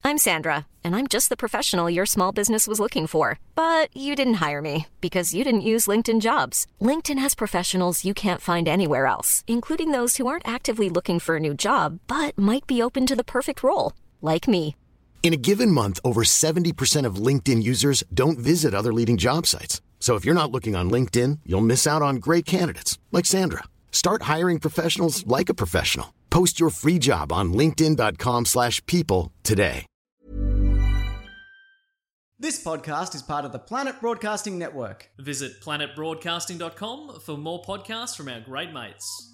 I'm Sandra, and I'm just the professional your small business was looking for. But you didn't hire me because you didn't use LinkedIn Jobs. LinkedIn has professionals you can't find anywhere else, including those who aren't actively looking for a new job, but might be open to the perfect role, like me. In a given month, over 70% of LinkedIn users don't visit other leading job sites. So if you're not looking on LinkedIn, you'll miss out on great candidates like Sandra. Start hiring professionals like a professional. Post your free job on linkedin.com/people today. This podcast is part of the Planet Broadcasting Network. Visit planetbroadcasting.com for more podcasts from our great mates.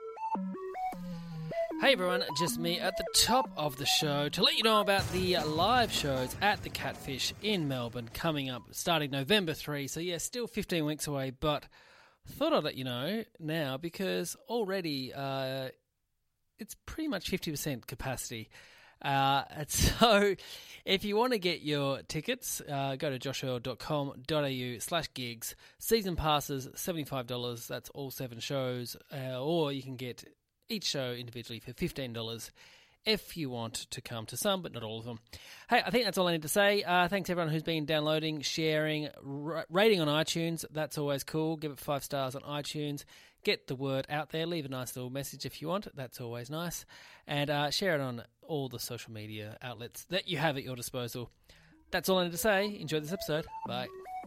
Hey everyone, just me at the top of the show to let you know about the live shows at the Catfish in Melbourne coming up starting November 3. So yeah, still 15 weeks away, but thought I'd let you know now because already it's pretty much 50% capacity. And so if you want to get your tickets, go to joshearl.com.au/gigs. Season passes, $75. That's all 7 shows. Or you can get each show individually for $15 if you want to come to some, but not all of them. Hey, I think that's all I need to say. Thanks everyone who's been downloading, sharing, rating on iTunes. That's always cool. Give it 5 stars on iTunes. Get the word out there. Leave a nice little message if you want. That's always nice. And share it on all the social media outlets that you have at your disposal. That's all I need to say. Enjoy this episode. Bye.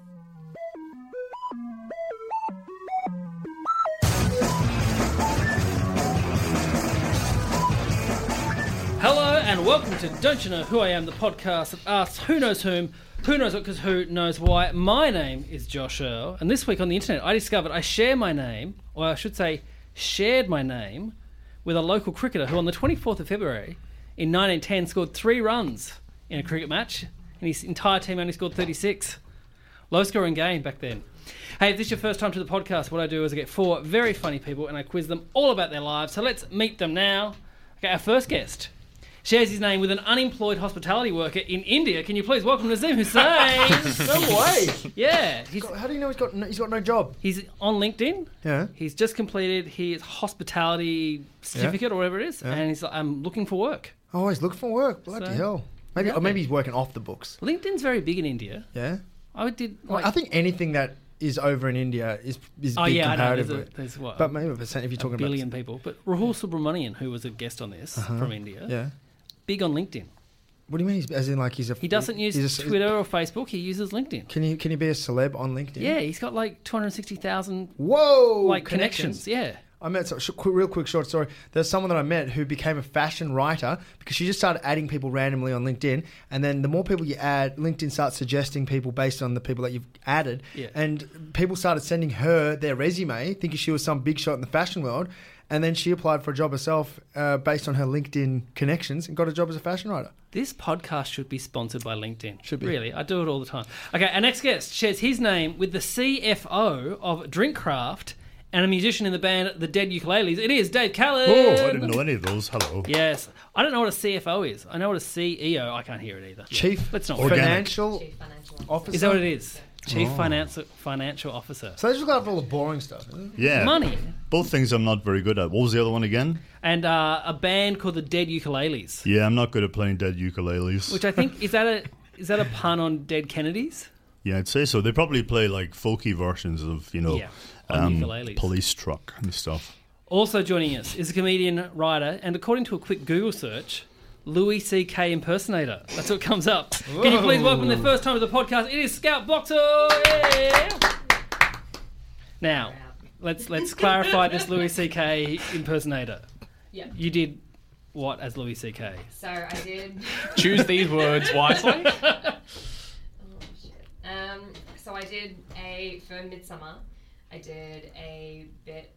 Hello and welcome to Don't You Know Who I Am, the podcast that asks who knows whom, who knows what, because who knows why. My name is Josh Earl, and this week on the internet I discovered I share my name, or I should say shared my name, with a local cricketer who on the 24th of February in 1910 scored 3 runs in a cricket match, and his entire team only scored 36. Low scoring game back then. Hey, if this is your first time to the podcast, what I do is I get 4 very funny people and I quiz them all about their lives, so let's meet them now. Okay, our first guest shares his name with an unemployed hospitality worker in India. Can you please welcome Nazim Hussain? No way. Yeah. How do you know he's got no job? He's on LinkedIn. Yeah. He's just completed his hospitality certificate or whatever it is, and he's like, I'm looking for work. Oh, he's looking for work. Bloody hell. Maybe he's working off the books. LinkedIn's very big in India. Yeah. I think anything that is over in India is big comparatively. There's what? But maybe a percent if you're talking about... 1 billion people. But Rahul Subramanian, who was a guest on this from India, big on LinkedIn. What do you mean? He doesn't use Twitter or Facebook. He uses LinkedIn. Can he be a celeb on LinkedIn? Yeah, he's got like 260,000 connections. Yeah. I met, real quick short story, there's someone that I met who became a fashion writer because she just started adding people randomly on LinkedIn, and then the more people you add, LinkedIn starts suggesting people based on the people that you've added, and people started sending her their resume thinking she was some big shot in the fashion world, and then she applied for a job herself based on her LinkedIn connections and got a job as a fashion writer. This podcast should be sponsored by LinkedIn. Should be. Really, I do it all the time. Okay, our next guest shares his name with the CFO of Drinkcraft and a musician in the band The Dead Ukuleles. It is Dave Callan. Oh, I didn't know any of those. Hello. Yes. I don't know what a CFO is. I know what a CEO... I can't hear it either. Chief Financial Officer. Is that what it is? Chief Financial Officer. So they just got all the boring stuff, isn't it? Yeah. Money. Both things I'm not very good at. What was the other one again? And a band called The Dead Ukuleles. Yeah, I'm not good at playing dead ukuleles. Which I think... Is that a pun on Dead Kennedys? Yeah, I'd say so. They probably play like folky versions of, Police Truck and stuff. Also joining us is a comedian, writer, and according to a quick Google search, Louis C.K. impersonator. That's what comes up. Whoa. Can you please welcome the first time to the podcast? It is Scout Boxer. Yeah. Now, let's clarify this Louis C.K. impersonator. Yeah. You did what as Louis C.K.? So I did... Choose these words wisely. So I did for Midsummer, I did a bit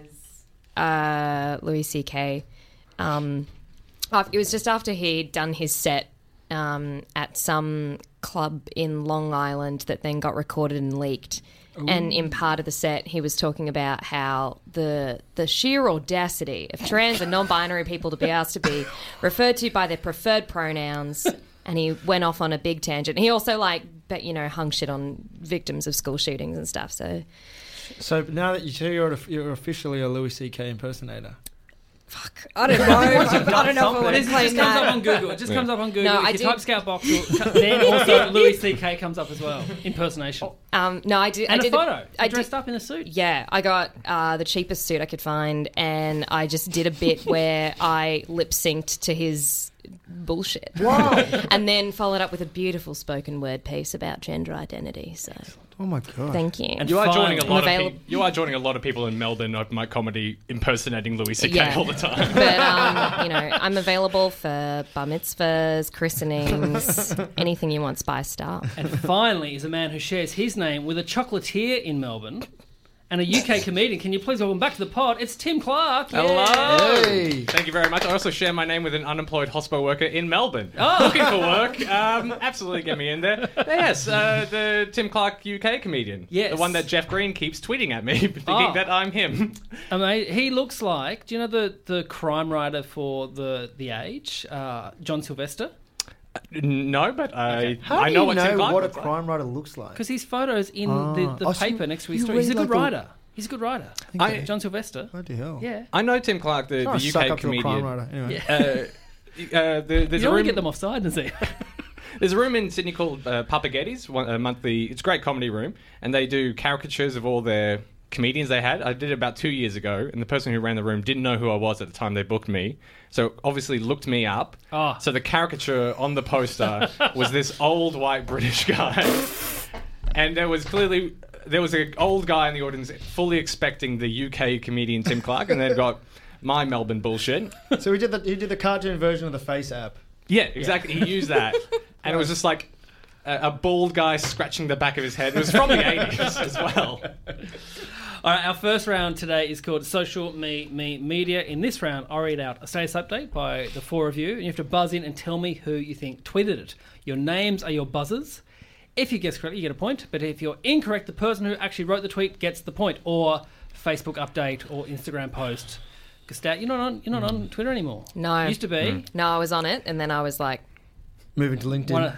as Louis C.K. It was just after he'd done his set at some club in Long Island that then got recorded and leaked. Ooh. And in part of the set, he was talking about how the sheer audacity of trans and non-binary people to be asked to be referred to by their preferred pronouns. And he went off on a big tangent. He also, hung shit on victims of school shootings and stuff. So now that you're officially a Louis C.K. impersonator, Fuck, I don't know. I don't know if I want to It claim just comes that. up on Google. It just comes up on Google. No, if I you did- type Scoutbox, then also Louis C.K. comes up as well. Impersonation. No, I did. And I did a photo. I dressed did, up in a suit. Yeah, I got the cheapest suit I could find, and I just did a bit where I lip synced to his bullshit. Wow. And then followed up with a beautiful spoken word piece about gender identity. So Oh my god. thank you. And You are joining a finally- lot of Available- people. You are joining a lot of people in Melbourne open mic comedy impersonating Louis C.K. all the time. But I'm available for bar mitzvahs, christenings, anything you want spiced up. And finally is a man who shares his name with a chocolatier in Melbourne and a UK comedian. Can you please welcome back to the pod? It's Tim Clark. Yeah. Hello. Hey. Thank you very much. I also share my name with an unemployed hospo worker in Melbourne. Looking for work. Absolutely get me in there. Yes, the Tim Clark UK comedian. Yes. The one that Jeff Green keeps tweeting at me, thinking that I'm him. I mean, he looks like, do you know the crime writer for The Age, John Sylvester? No, but How I do know you what Tim know Clark what a looks like. crime writer looks like? Because his photo's in the Oh, so paper next to his you story. He's a really good like the- writer. He's a good writer. Okay. John Sylvester. Bloody hell. Yeah. I know Tim Clark, the Trying to suck UK up to a crime comedian. writer. Anyway. There's You a don't want room. to get them offside and see. There's a room in Sydney called Papagetti's, a monthly. It's a great comedy room, and they do caricatures of all their comedians they had. I did it about 2 years ago, and the person who ran the room didn't know who I was at the time they booked me, so obviously looked me up. Oh. So the caricature on the poster was this old white British guy, and there was an old guy in the audience fully expecting the UK comedian Tim Clark, and they've got my Melbourne bullshit. So he did the cartoon version of the Face app. Yeah, exactly. He used that, and it was just like a bald guy scratching the back of his head. It was from the 80s as well. All right, our first round today is called Social Media. In this round, I'll read out a status update by the four of you, and you have to buzz in and tell me who you think tweeted it. Your names are your buzzers. If you guess correctly, you get a point, but if you're incorrect, the person who actually wrote the tweet gets the point, or Facebook update or Instagram post. Gustat, you're not on Twitter anymore. No. Used to be. No, I was on it, and then I was like, Moving to LinkedIn.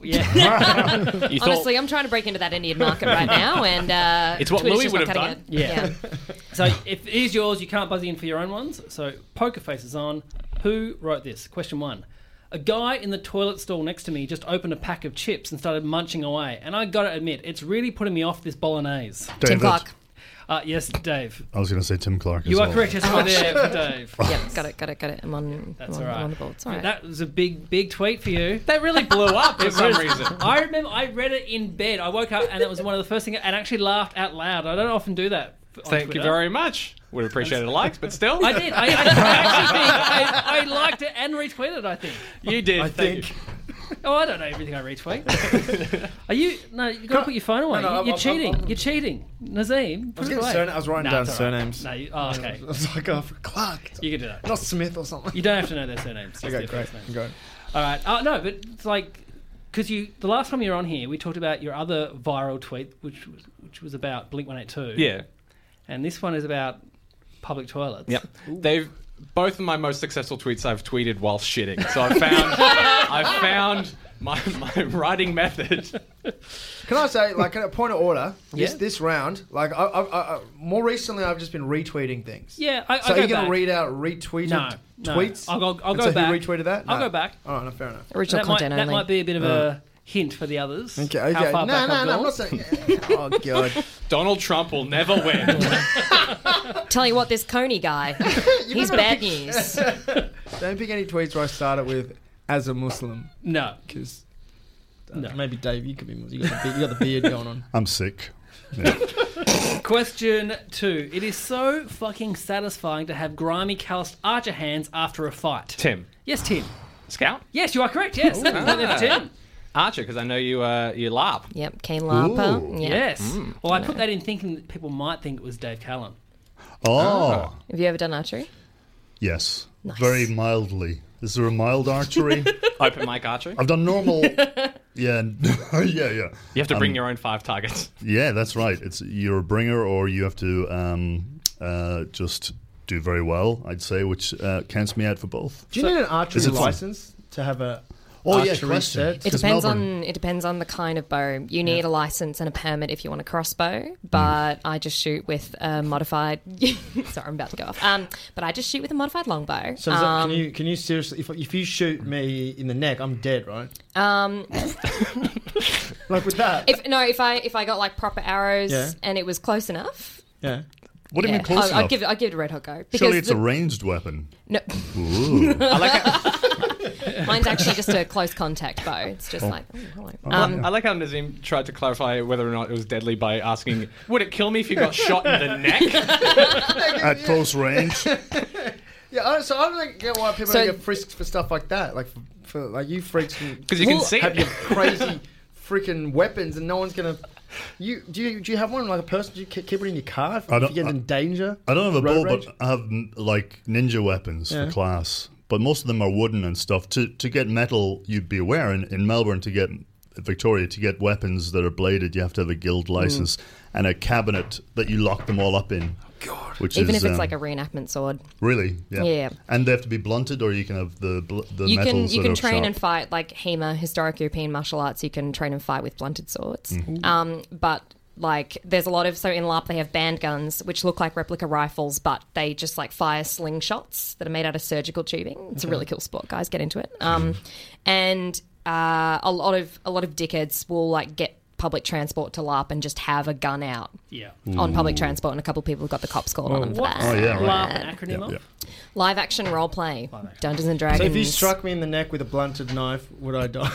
Yeah. You thought- honestly, I'm trying to break into that Indian market right now, and It's what Twitter's Louis just would not have cutting done. it. Yeah. So if it is yours, you can't buzz in for your own ones. So poker face is on. Who wrote this? Question 1. A guy in the toilet stall next to me just opened a pack of chips and started munching away. And I got to admit, it's really putting me off this bolognese. Tim David. Clark. Yes, Dave. I was going to say Tim Clark as You well. are correct. Yes, I'm there for Dave. Yep, got it. I'm on. That's I'm all on, right. I'm on the ball. It's all right. That was a big tweet for you. That really blew up for some reason. I remember I read it in bed. I woke up and it was one of the first things, and actually laughed out loud. I don't often do that. On Thank you Twitter. very much. Would appreciate a like, but still. I did. I actually think I liked it and retweeted. I think. You did. I thank think. Oh, I don't know everything I retweet. Are you? No, you got to put your phone away. No, You're cheating. I'm- You're cheating, Nazim. Put it away. I was writing Nah, down it's all right. surnames. No, okay. I was like, oh, for Clark. You can do that. Not Smith or something. You don't have to know their surnames. Just Okay, their great. first names. Go. All right. No, but it's like because the last time you were on here, we talked about your other viral tweet, which was about Blink-182. Yeah. And this one is about public toilets. Yep. Both of my most successful tweets I've tweeted while shitting. So I found my writing method. Can I say, like, at a point of order, Yeah. this round, like, I more recently, I've just been retweeting things. Yeah. So I are go you going back. to read out retweeted No. tweets? I'll go And back. so who retweeted that? I'll No. go back. All right, no, fair enough. Original content that only. might be a bit of a hint for the others. Okay, How okay. far No, back no, I've no, I'm gone. not saying... Oh, God. Donald Trump will never win. Tell you what, this Coney guy, he's bad news. Don't pick any tweets where I start it with, as a Muslim, No. because... No. Maybe Dave, you could be Muslim. You got the beard going on. I'm sick. Yeah. Question 2. It is so fucking satisfying to have grimy, calloused archer hands after a fight. Tim. Yes, Tim. Scout? Yes, you are correct. Yes. That's Tim. Archer, because I know you LARP. Yep, Kane Larper. Ooh. Yeah. Yes. Well, I put that in thinking that people might think it was Dave Callan. Oh, Have you ever done archery? yes. Nice. Very mildly. Is there a mild archery? Open mic archery. I've done normal. Yeah, yeah. You have to bring your own 5 targets. Yeah, that's right. It's you're a bringer, or you have to just do very well. I'd say, which counts me out for both. Do you need an archery Is it fun? license to have a Oh yeah, archery question. sets? It 'Cause depends Melbourne- it depends on the kind of bow. You need a license and a permit if you want a crossbow, but I just shoot with a modified. Sorry, I'm about to go off. But I just shoot with a modified longbow. So is that, can you seriously, if you shoot me in the neck, I'm dead, right? Like with that? If I got like proper arrows Yeah. and it was close enough. Yeah. What do you mean close I'd enough? give it a red hot go. Surely it's a ranged weapon. No. Ooh. I like how, Mine's actually just a close contact bow. It's just like, oh, hello. I like how Nazim tried to clarify whether or not it was deadly by asking, would it kill me if you got shot in the neck? At close range. Yeah, so I don't get why people don't get frisked for stuff like that. Like, for like you freaks Because you can see have it. your crazy freaking weapons and no one's going to... Do you have one, like a person? Do you keep it in your car if you get in danger? I don't have a bow, Road rage? but I have like ninja weapons for class. But most of them are wooden and stuff. To get metal, you'd be aware, in Melbourne, to get Victoria, to get weapons that are bladed, you have to have a guild license and a cabinet that you lock them all up in. God. Even if it's like a reenactment sword. Really? Yeah. Yeah. And they have to be blunted, or you can have the You metals can that are train sharp. and fight like HEMA, Historic European Martial Arts. You can train and fight with blunted swords. But like there's a lot of, so in LARP they have band guns which look like replica rifles, but they just like fire slingshots that are made out of surgical tubing. It's a really cool sport, guys. Get into it. And a lot of dickheads will like get public transport to LARP and just have a gun out on public transport, and a couple of people have got the cops called on them for that. Oh yeah, right. LARP, an acronym of? Yeah. Live action role play, Dungeons and Dragons. So if you struck me in the neck with a blunted knife, would I die?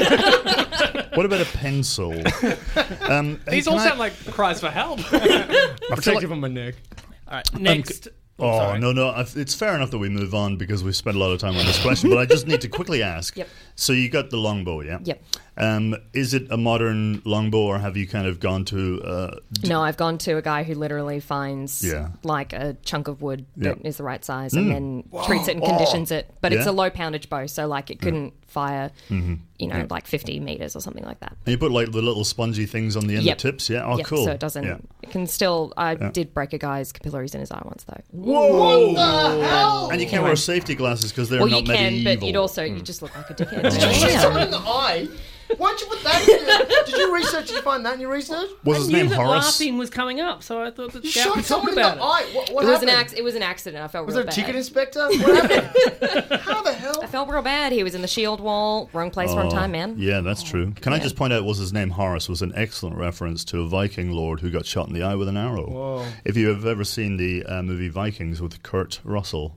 What about a pencil? These all sound like cries for help. Protective on my neck. All right, next. Oh, no. It's fair enough that we move on because we spent a lot of time on this question, but I just need to quickly ask. Yep. So you got the longbow, yeah? Yep. Is it a modern longbow, or have you kind of gone to... No, I've gone to a guy who literally finds like a chunk of wood that is the right size and then treats it and conditions it. But it's a low poundage bow, so like it couldn't fire, like 50 meters or something like that. And you put like the little spongy things on the end of tips, yeah? Oh, cool. So it doesn't... It can still... I did break a guy's capillaries in his eye once, though. Whoa! What the hell? And you can't wear safety glasses because they're not you can, medieval. but you'd also... You just look like a dickhead. Did you shoot someone in the eye? Why'd you put that in there? Did you research? Did you find that in your research? Was I his knew name that Horace? LARPing was coming up, so I thought that You Scout shot could talk someone in the about it. eye. What It was happened? it was an accident. I felt Was real it a bad. ticket inspector? What happened? How the hell? I felt real bad. He was in the shield wall. Wrong place, wrong time, man. Yeah, that's true. Can I just point out, was his name Horace was an excellent reference to a Viking lord who got shot in the eye with an arrow. Whoa. If you have ever seen the movie Vikings with Kurt Russell.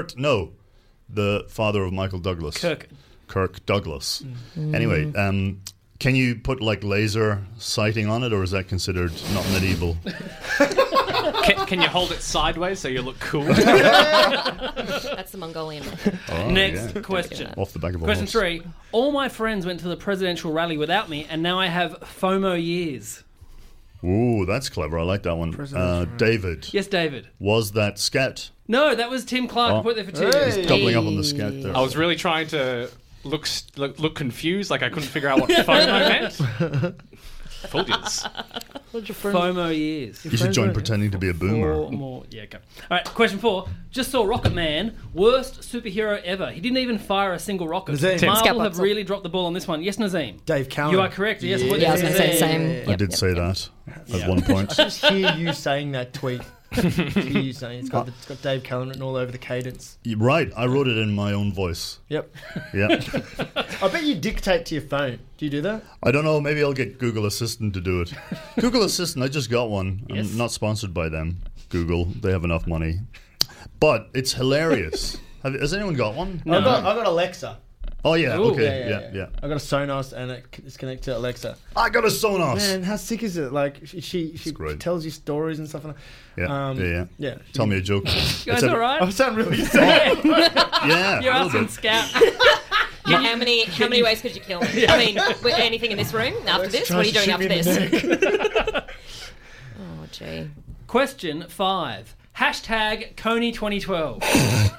The father of Michael Douglas. Kirk Douglas. Anyway, can you put like laser sighting on it, or is that considered not medieval? Can you hold it sideways so you look cool? That's the Mongolian method. Next question. Off the back of a Question horse. 3. All my friends went to the presidential rally without me, and now I have FOMO years. Ooh, that's clever. I like that one. David. Yes, David. Was that Scout? No, that was Tim Clark. Oh. Put there for 2 years. He's doubling up on the Scout there. I was really trying to look confused, like I couldn't figure out what FOMO meant. Fooled yous. FOMO years. You should join pretending to be a boomer. 4 more. Yeah, go. All right, question 4. Just saw Rocket Man. Worst superhero ever. He didn't even fire a single rocket. Nazim. Marvel have really dropped the ball on this one. Yes, Nazim? Dave Callan. You are correct. Yes, I was going to say the same. I did say that at one point. I just hear you saying that tweet. Hear you saying it's got Dave Callan written all over the cadence. You're right. I wrote it in my own voice. Yep. Yeah. I bet you dictate to your phone. Do you do that? I don't know. Maybe I'll get Google Assistant to do it. Google Assistant, I just got one. Yes. I'm not sponsored by them. Google, they have enough money. But it's hilarious. Has anyone got one? No. I've got Alexa. Oh, yeah. Ooh. Okay. Yeah. I got a Sonos and it's connected to Alexa. I got a Sonos. Man, how sick is it? Like she great. tells you stories and stuff. Yeah. Tell me a joke. You guys all right? I sound really sad. Yeah. You're a little asking bit. Scout. How many ways could you kill me? I mean, anything in this room after this? What are you doing after this? Oh, gee. Question 5. Hashtag Coney 2012. Tim.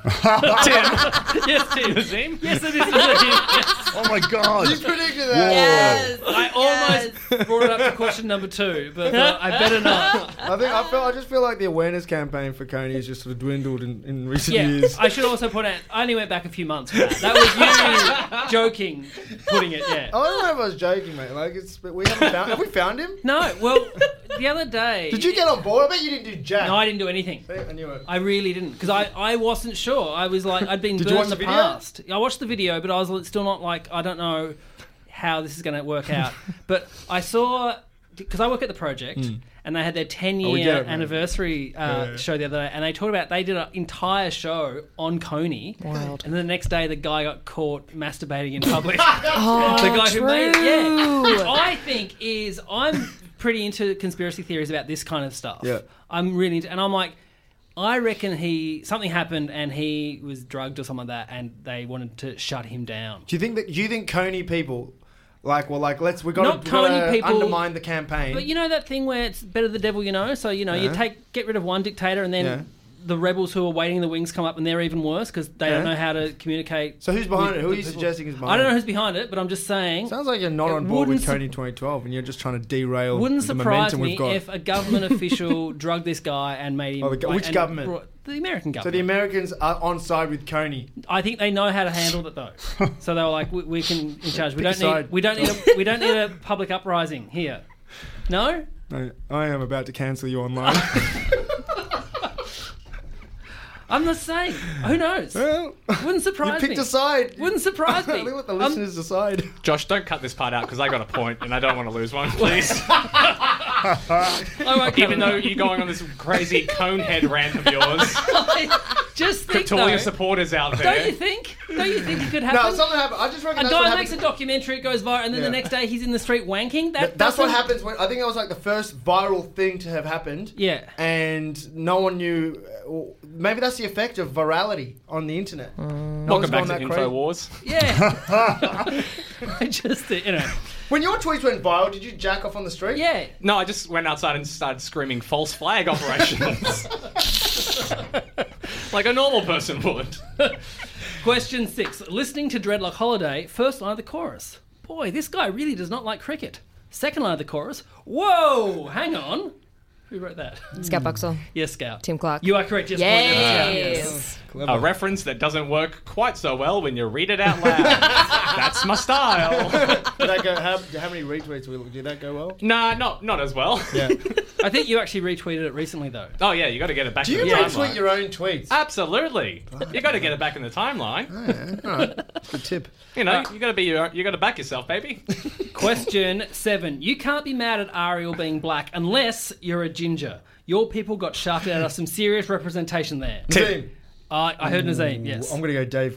Yes, Tim. Nazim? Yes, it is. Nazim. Yes. Oh, my God. You predicted that. Yes. I almost brought it up to question number 2, but I better not. I just feel like the awareness campaign for Coney has just sort of dwindled in recent Yeah, years. I should also point out, I only went back a few months for that. That was you joking, putting it, yeah. I don't know if I was joking, mate. Like, we haven't found. Have we found him? No, well, the other day... Did you get on board? I bet you didn't do jack. No, I didn't do anything. I knew it. I really didn't, because I wasn't sure. I was like, I'd been Did burnt you watch in the the video? past. I watched the video, but I was still not like, I don't know how this is going to work out. But I saw, because I work at the project, and they had their 10-year anniversary show the other day, and they talked about, they did an entire show on Coney. Wild. And the next day, the guy got caught masturbating in public. Oh, The guy who made it, yeah. true. Which I think is, I'm pretty into conspiracy theories about this kind of stuff. Yeah. I'm really into, and I'm like, I reckon something happened and he was drugged or something like that, and they wanted to shut him down. Do you think Coney people, we got Not Coney people, undermine the campaign? But you know that thing where it's better the devil you know? So, you know, you get rid of one dictator and then the rebels who are waiting in the wings come up and they're even worse because they don't know how to communicate. So who's behind it? Who are you suggesting is behind it? I don't know who's behind it, but I'm just saying. Sounds like you're not on board with Coney 2012 and you're just trying to derail Wouldn't the surprise momentum me we've got. if a government official drugged this guy and made him... which government? The American So government. the Americans are on side with Coney. I think they know how to handle it though. So they were like, we can in charge. We Pick a side. we don't need a public uprising here. No? I am about to cancel you online. I'm the same. Who knows? Well, Wouldn't surprise you me. picked a side. Wouldn't surprise me. Leave what the listeners decide. Josh, don't cut this part out because I got a point and I don't want to lose one, please. Even though you're going on this crazy conehead rant of yours. Just think, To all though, your supporters out there. Don't you think it could happen? No, something happened. I just reckon A that's what guy happens. makes a documentary, it goes viral, and then Yeah. the next day he's in the street wanking. That's what happens when I think that was like the first viral thing to have happened. Yeah. And no one knew. Maybe that's the effect of virality on the internet. No Welcome one's back gone to that crazy. InfoWars. Yeah. I just, you know. When your tweets went viral, did you jack off on the street? Yeah. No, I just went outside and started screaming false flag operations. Like a normal person would. Question 6. Listening to Dreadlock Holiday, first line of the chorus. Boy, this guy really does not like cricket. Second line of the chorus. Whoa, hang on. Who wrote that? Scout Boxall. Yes, Scout. Tim Clark. You are correct. Yes. point out, Yes. A reference that doesn't work quite so well when you read it out loud. That's my style. Did that go? How many retweets did that go well? Nah, not as well. Yeah. I think you actually retweeted it recently, though. Oh yeah, you got to get it back Do in you the retweet timeline. your own tweets? Absolutely. You got to get it back in the timeline. All right. Good tip. You know, you got to back yourself, baby. Question 7. You can't be mad at Ariel being black unless you're a ginger. Your people got shafted out of some serious representation there. Team. I heard Nazim, yes. I'm going to go Dave.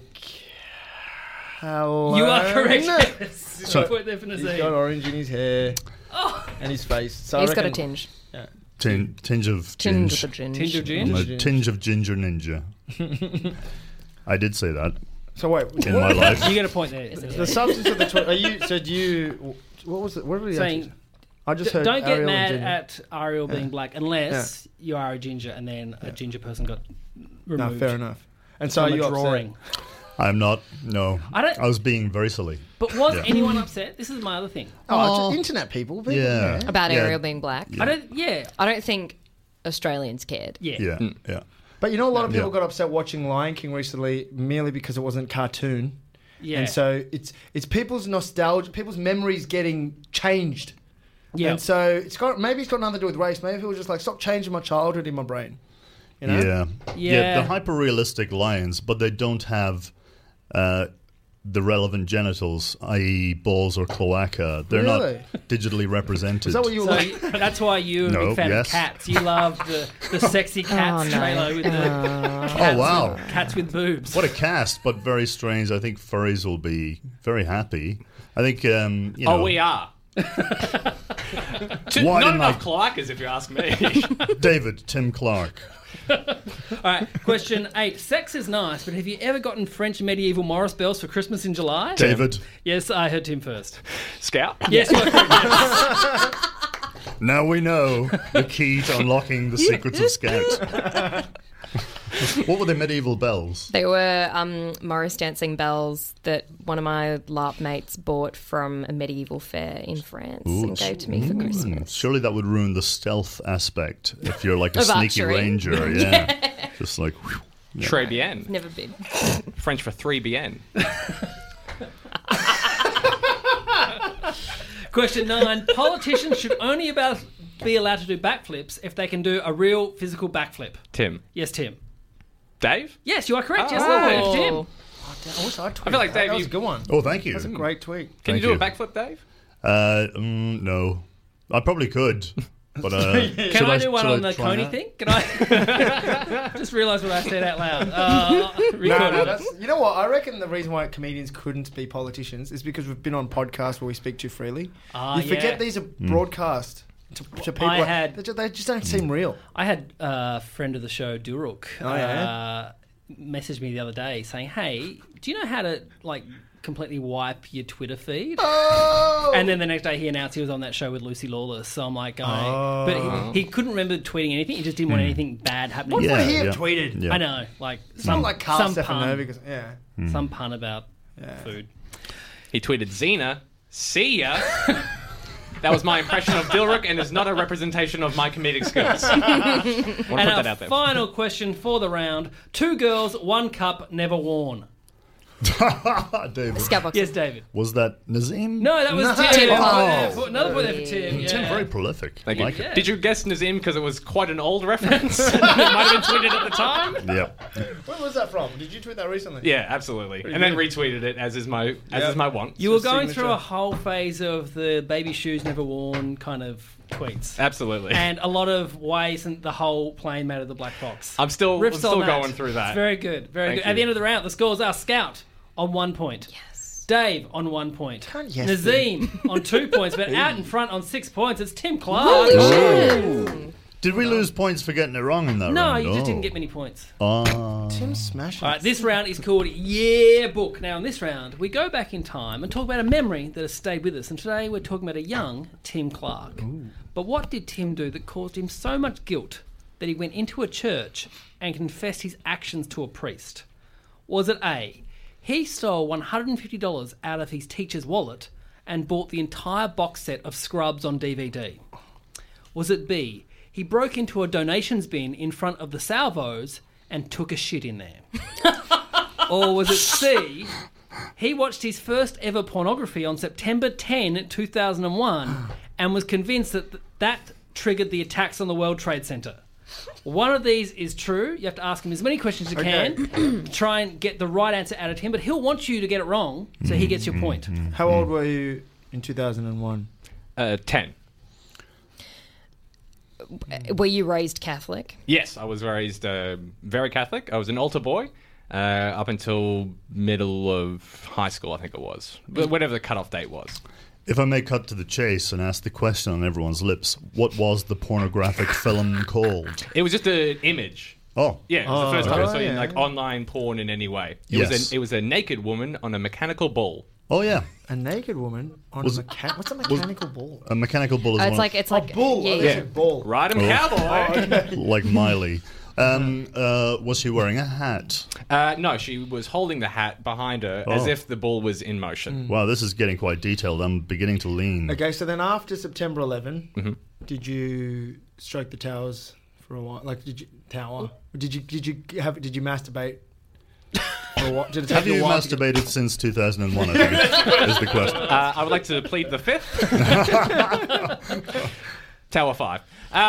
Hello. You are correct. Yes. So- Point there for He's Nazim. got orange in his hair and his face. So He's I got a reckon- tinge. Tinge of Tinge ginge. of a ginge. Tinge of I'm ginge? a tinge of ginger ninja. I did say that So wait, in my life. You get a point there. the substance of the tweet. Are you? So do you? What was it? What were you Saying, I just heard. don't get Ariel mad and Ginger. at Ariel being black unless you are a ginger and then a ginger person got removed. No, fair enough. And so From are a you drawing. upset? I'm not. No. I don't- was being very silly. But was Yeah. anyone upset? This is my other thing. Oh, it's internet people. Yeah. About Yeah. Ariel being black. I don't think Australians cared. Yeah. Yeah. Yeah. But you know, a lot of people Yeah. got upset watching Lion King recently merely because it wasn't cartoon. Yeah. And so it's people's nostalgia, people's memories getting changed. Yeah. And so maybe it's got nothing to do with race. Maybe people were just like, stop changing my childhood in my brain. You know? Yeah. They're hyper-realistic lions, but they don't have the relevant genitals, i.e. balls or cloaca. They're Really? not digitally represented. Is that what you So were like? that's why you're a No, big fan yes. of cats. You love the sexy cats Oh, no. trailer with the Oh, wow. cats with boobs. What a cast, but very strange. I think furries will be very happy. I think, you know... Oh, we are. Why Not didn't enough I- cloacas, if you ask me. David, Tim Clark. All right, question 8. Sex is nice, but have you ever gotten French medieval Morris bells for Christmas in July? David, Yes, I heard Tim first. Scout? Yes, you are correct, yes. now we know the key to unlocking the secrets of Scout. What were the medieval bells? They were Morris dancing bells that one of my LARP mates bought from a medieval fair in France and gave to me for Christmas. Surely that would ruin the stealth aspect if you're like a Of sneaky archery. ranger. Yeah. Just like... whew. Très bien. Never been. French for 3 bien. Question 9. Politicians should only be allowed to do backflips if they can do a real physical backflip. Tim. Yes, Tim. Dave? Yes, you are correct. Yes, Oh. Tim. I wish I'd tweeted I feel like, that. Dave, That was you- a good one. Oh, thank you. That's a great tweet. Can Thank you do you. a backflip, Dave? No. I probably could. But Can I do one on the Coney thing? Can I just realised what I said out loud? Recorded. You know what? I reckon the reason why comedians couldn't be politicians is because we've been on podcasts where we speak too freely. You forget yeah. these are broadcast to people. I had- They just don't seem real. I had a friend of the show, Duruk, message me the other day saying, "Hey, do you know how to completely wipe your Twitter feed?" Oh! And then the next day he announced he was on that show with Lucy Lawless. So I'm like, but he couldn't remember tweeting anything. He just didn't want anything bad happening. What to would him. he have tweeted? Yeah. I know, like It's some not like Carl some Stefano pun, because some pun about food. He tweeted, Xena, see ya. That was my impression of Dilrook and is not a representation of my comedic skills. I want to put And that our out there. final question for the round: 2 girls, 1 cup, never worn. David. Skybox. Yes, David. Was that Nazim? No, that was No. Tim. Oh. Another point there for Tim. Yeah. Tim, very prolific. Thank you. Like it. Did you guess Nazim because it was quite an old reference? It might have been tweeted at the time. Yeah. Where was that from? Did you tweet that recently? Yeah, absolutely. And then retweeted it as is my want. You were It's a going signature. through a whole phase of the baby shoes never worn kind of tweets. Absolutely. And a lot of why isn't the whole plane made of the black box? I'm still Riffs on that. going through that. It's very good. Very Thank good. At you. the end of the round, the scores are Scout on 1 point. Yes. Dave on 1 point. Can't yes Nazim on 2 points, but out in front on 6 points, it's Tim Clark. Holy shit. Did we lose points for getting it wrong in that No, round? you just Oh. didn't get many points. Tim smashing. All right, this round is called Yeah Book. Now, in this round, we go back in time and talk about a memory that has stayed with us. And today we're talking about a young Tim Clark. But what did Tim do that caused him so much guilt that he went into a church and confessed his actions to a priest? Was it A, he stole $150 out of his teacher's wallet and bought the entire box set of Scrubs on DVD? Was it B, he broke into a donations bin in front of the Salvos and took a shit in there? Or was it C, he watched his first ever pornography on September 10, 2001 and was convinced that triggered the attacks on the World Trade Center? One of these is true. You have to ask him as many questions as you can to try and get the right answer out of him, but he'll want you to get it wrong so he gets your point. How old were you in 2001? 10. Were you raised Catholic? Yes, I was raised very Catholic. I was an altar boy up until middle of high school, I think it was. But whatever the cutoff date was. If I may cut to the chase and ask the question on everyone's lips, what was the pornographic film called? It was just an image. Oh. Yeah, it was the first time I saw yeah. like online porn in any way. Yes. It was a naked woman on a mechanical bull. Oh, yeah. A naked woman on Was- a what's a mechanical ball? A mechanical bull is It's one like Bull. yeah, I yeah. said ball. Ride 'em, cowboy! like Miley. Was she wearing a hat? No, she was holding the hat behind her as Oh. if the bull was in motion. Wow, this is getting quite detailed. I'm beginning to lean. Okay, so then after September 11, did you stroke the towers for a while? Like, did you masturbate for a while? Did it take Have you a while to get- masturbated since 2001, I think is the question. I would like to plead the fifth. Tower 5.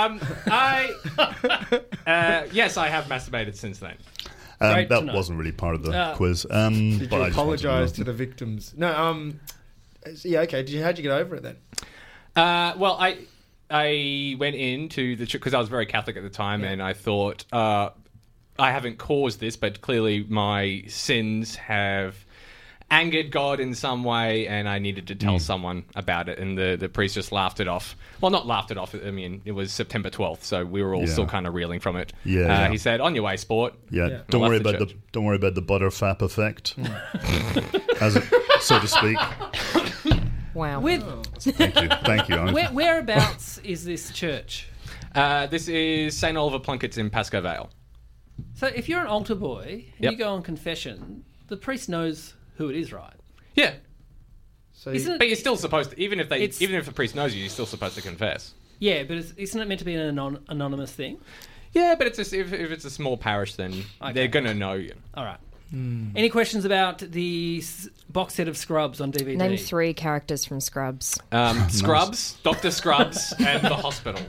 Yes, I have masturbated since then. Great to That know. wasn't really part of the quiz. Did but I you just wanted apologise to to the victims? No. Yeah. Okay. How'd you get over it then? Well, I went into the because I was very Catholic at the time, and I thought I haven't caused this, but clearly my sins have angered God in some way, and I needed to tell someone about it. And the priest just laughed it off. Well, not laughed it off. I mean, it was September 12th, so we were all still kind of reeling from it. Yeah. He said, "On your way, sport." Yeah, don't I worry left the about church. don't worry about the butterfap effect, as it, so to speak. Wow. Thank you. Whereabouts is this church? This is St. Oliver Plunkett's in Pascoe Vale. So if you're an altar boy and Yep. you go on confession, the priest knows who it is, right? Yeah. So Isn't it? But you're still supposed to, even if It's- the priest knows you, you're still supposed to confess. Yeah, but isn't it meant to be an anonymous thing? Yeah, but it's if it's a small parish, then Okay. they're gonna know you. All right. Any questions about the box set of Scrubs on DVD? Name 3 characters from Scrubs. Scrubs, Dr. Scrubs, and the hospital.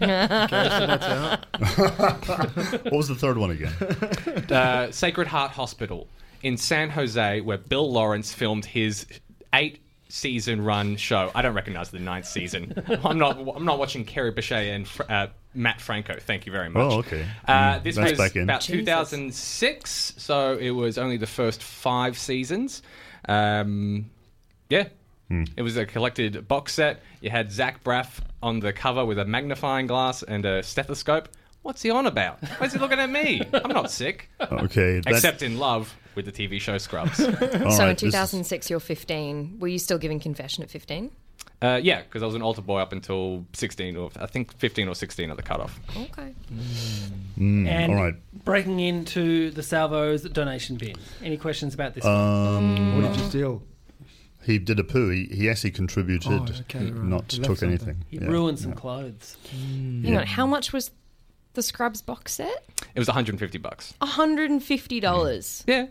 What was the third one again? Sacred Heart Hospital in San Jose, where Bill Lawrence filmed his 8-season run show. I don't recognize the 9th season. I'm not watching Kerry Bichet and Matt Franco. Thank you very much. Oh, okay. This That's was back in. about Jesus. 2006, so it was only the first 5 seasons. Yeah. It was a collected box set. You had Zach Braff on the cover with a magnifying glass and a stethoscope. What's he on about? Why's he looking at me? I'm not sick. Okay. Except in love with the TV show Scrubs. all So in right, this is- 2006, you're 15. Were you still giving confession at 15? Yeah, because I was an altar boy up until 16, or I think 15 or 16 at the cutoff. Okay. And all right. breaking into the Salvo's donation bin. Any questions about this? what did you steal? He did a poo. He actually contributed, Oh, okay, right. not He left took something. anything. He Yeah. ruined some clothes. Hang on. How much was the Scrubs box set? It was $150. $150. Yeah.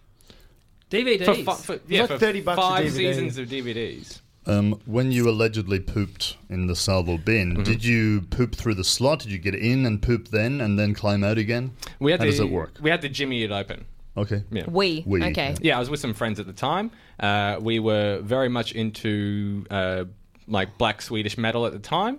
DVDs. For like $30 a 5 DVD. seasons of DVDs. When you allegedly pooped in the Salvo bin, did you poop through the slot? Did you get in and poop then and then climb out again? How does it work? We had to jimmy it open. Okay. Yeah. We. We, Okay. Yeah, I was with some friends at the time. We were very much into like black Swedish metal at the time.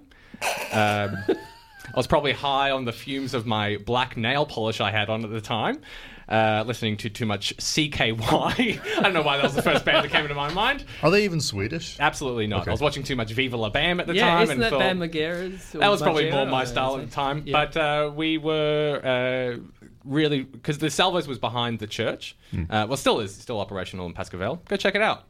I was probably high on the fumes of my black nail polish I had on at the time, listening to too much CKY. I don't know why that was the first band that came into my mind. Are they even Swedish? Absolutely not. Okay. I was watching too much Viva La Bam at the Yeah, time. isn't and that thought, Bam Margera's? that was probably more Margera my or style at something? the time. Yeah. But we were really... Because the Salvos was behind the church. Well, still is. Still operational in Pascavel. Go check it out.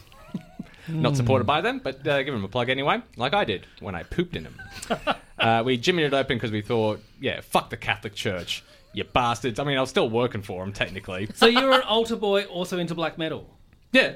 Not supported by them, but give them a plug anyway, like I did when I pooped in them. We jimmied it open because we thought, yeah, fuck the Catholic Church, you bastards. I mean, I was still working for them, technically. So you were an altar boy also into black metal? Yeah.